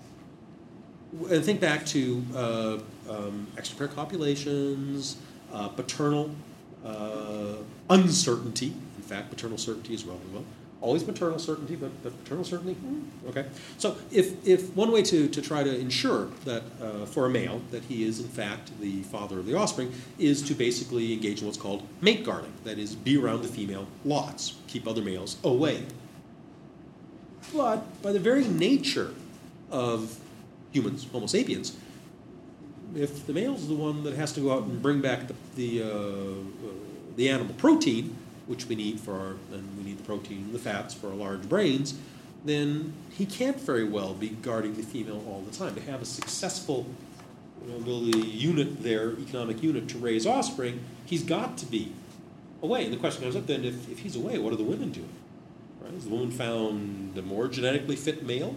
and think back to uh, um, extra-pair copulations, uh, paternal uh, uncertainty. In fact, paternal certainty as well as well. Always maternal certainty, but, but paternal certainty, mm, okay. So if, if one way to, to try to ensure that uh, for a male that he is in fact the father of the offspring is to basically engage in what's called mate guarding. That is, be around the female lots, keep other males away. But by the very nature of humans, Homo sapiens, if the male's the one that has to go out and bring back the, the, uh, uh, the animal protein, which we need for our, and we need the protein and the fats for our large brains, then he can't very well be guarding the female all the time. To have a successful you know, ability unit there, economic unit to raise offspring, he's got to be away. And the question comes up then, if, if he's away, what are the women doing? Right? Has the woman found a more genetically fit male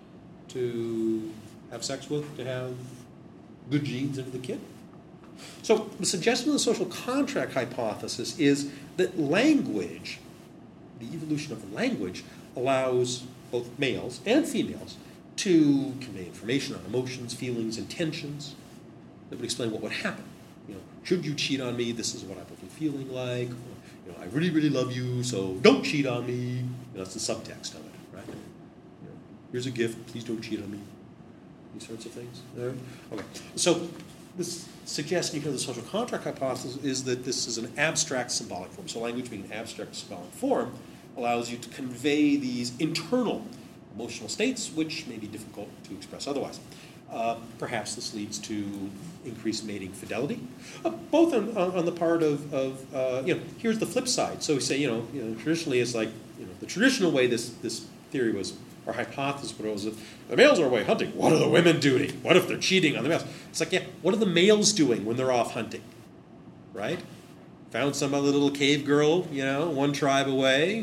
to have sex with, to have good genes into the kid? So the suggestion of the social contract hypothesis is that language, the evolution of language, allows both males and females to convey information on emotions, feelings, intentions that would explain what would happen. You know, should you cheat on me? This is what I would be feeling like. You know, I really, really love you, so don't cheat on me. You know, that's the subtext of it, right? You know, here's a gift. Please don't cheat on me. These sorts of things. Right? Okay. So this suggestion here of the social contract hypothesis is that this is an abstract symbolic form. So language being an abstract symbolic form allows you to convey these internal emotional states, which may be difficult to express otherwise. Uh, perhaps this leads to increased mating fidelity, uh, both on, on, on the part of, of uh, you know, here's the flip side. So we say, you know, you know, traditionally it's like, you know, the traditional way this, this theory was, or hypothesis was that the males are away hunting. What are the women doing? What if they're cheating on the males? It's like, yeah, what are the males doing when they're off hunting, right? Found some other little cave girl, you know, one tribe away.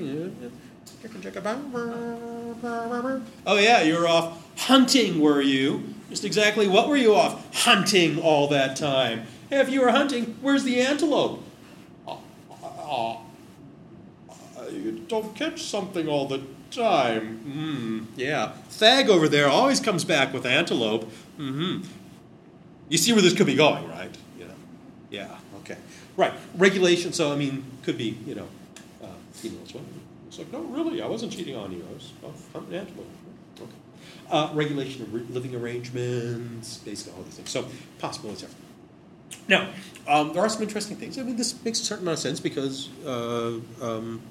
Oh yeah, you were off hunting, were you? Just exactly what were you off hunting all that time? Hey, if you were hunting, where's the antelope? Uh, uh, uh, you don't catch something all the time. Mm, yeah. Thag over there always comes back with antelope. Mm-hmm. You see where this could be going, right? Yeah. Yeah, okay. Right. Regulation, so, I mean, could be, you know, uh, females. Well, it's like, no, really, I wasn't cheating on you. I was off hunting antelope. Okay. Uh, regulation of re- living arrangements, basically all these things. So, possibilities there. Now, um, there are some interesting things. I mean, this makes a certain amount of sense because uh, um,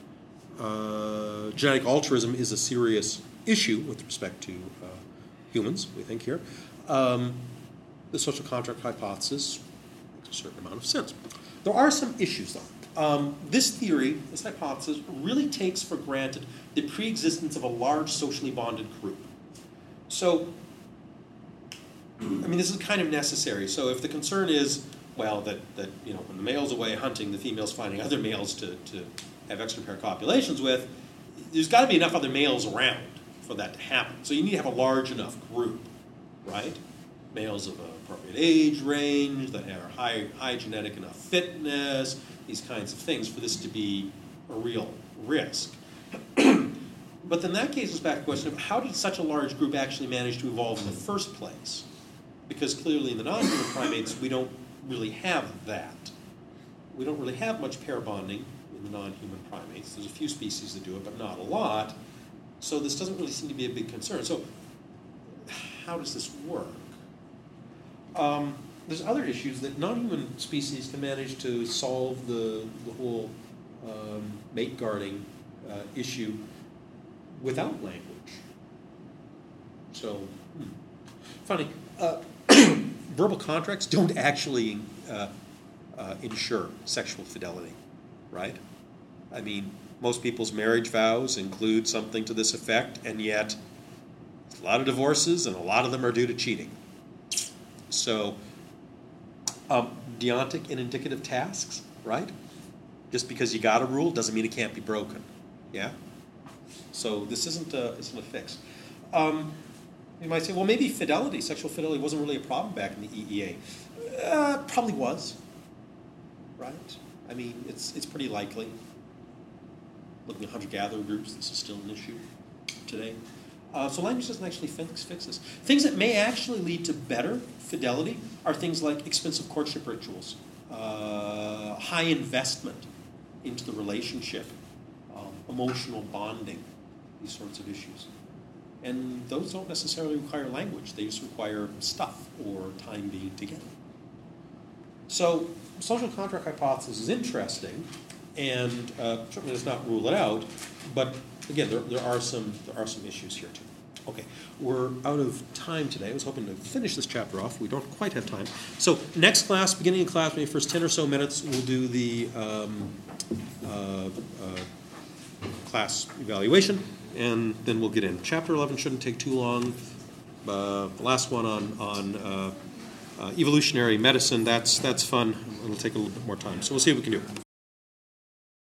uh, genetic altruism is a serious issue with respect to uh, humans, we think here. Um, the social contract hypothesis makes a certain amount of sense. There are some issues, though. Um, this theory, this hypothesis, really takes for granted the preexistence of a large socially bonded group. So, I mean, this is kind of necessary. So if the concern is, well, that, that you know, when the male's away hunting, the female's finding other males to, to have extra-pair copulations with, there's got to be enough other males around for that to happen. So you need to have a large enough group, right? Males of an appropriate age range, that have high, high genetic enough fitness, these kinds of things for this to be a real risk. But then that case is back to the question of how did such a large group actually manage to evolve in the first place? Because clearly in the non-human primates, we don't really have that. We don't really have much pair bonding in the non-human primates. There's a few species that do it, but not a lot. So this doesn't really seem to be a big concern. So how does this work? Um, there's other issues that non-human species can manage to solve the, the whole um, mate guarding uh, issue without language. So, hmm. funny. Uh, verbal contracts don't actually uh, uh, ensure sexual fidelity, right? I mean, most people's marriage vows include something to this effect, and yet a lot of divorces, and a lot of them are due to cheating. So, Um, deontic and indicative tasks, right? Just because you got a rule doesn't mean it can't be broken. Yeah? So this isn't a, isn't a fix. Um, you might say, well, maybe fidelity, sexual fidelity wasn't really a problem back in the E E A. Uh, probably was, right? I mean, it's, it's pretty likely. Looking at hunter-gatherer groups, this is still an issue today. Uh, so language doesn't actually fix, fix this. Things that may actually lead to better fidelity are things like expensive courtship rituals, uh, high investment into the relationship, um, emotional bonding, these sorts of issues. And those don't necessarily require language. They just require stuff or time being together. So social contract hypothesis is interesting, and uh, certainly does not rule it out, but again, there, there are some there are some issues here too. Okay, we're out of time today. I was hoping to finish this chapter off. We don't quite have time. So next class, beginning of class, maybe first ten or so minutes, we'll do the um, uh, uh, class evaluation, and then we'll get in. Chapter eleven shouldn't take too long. Uh, the last one on on uh, uh, evolutionary medicine, that's that's fun. It'll take a little bit more time. So we'll see what we can do.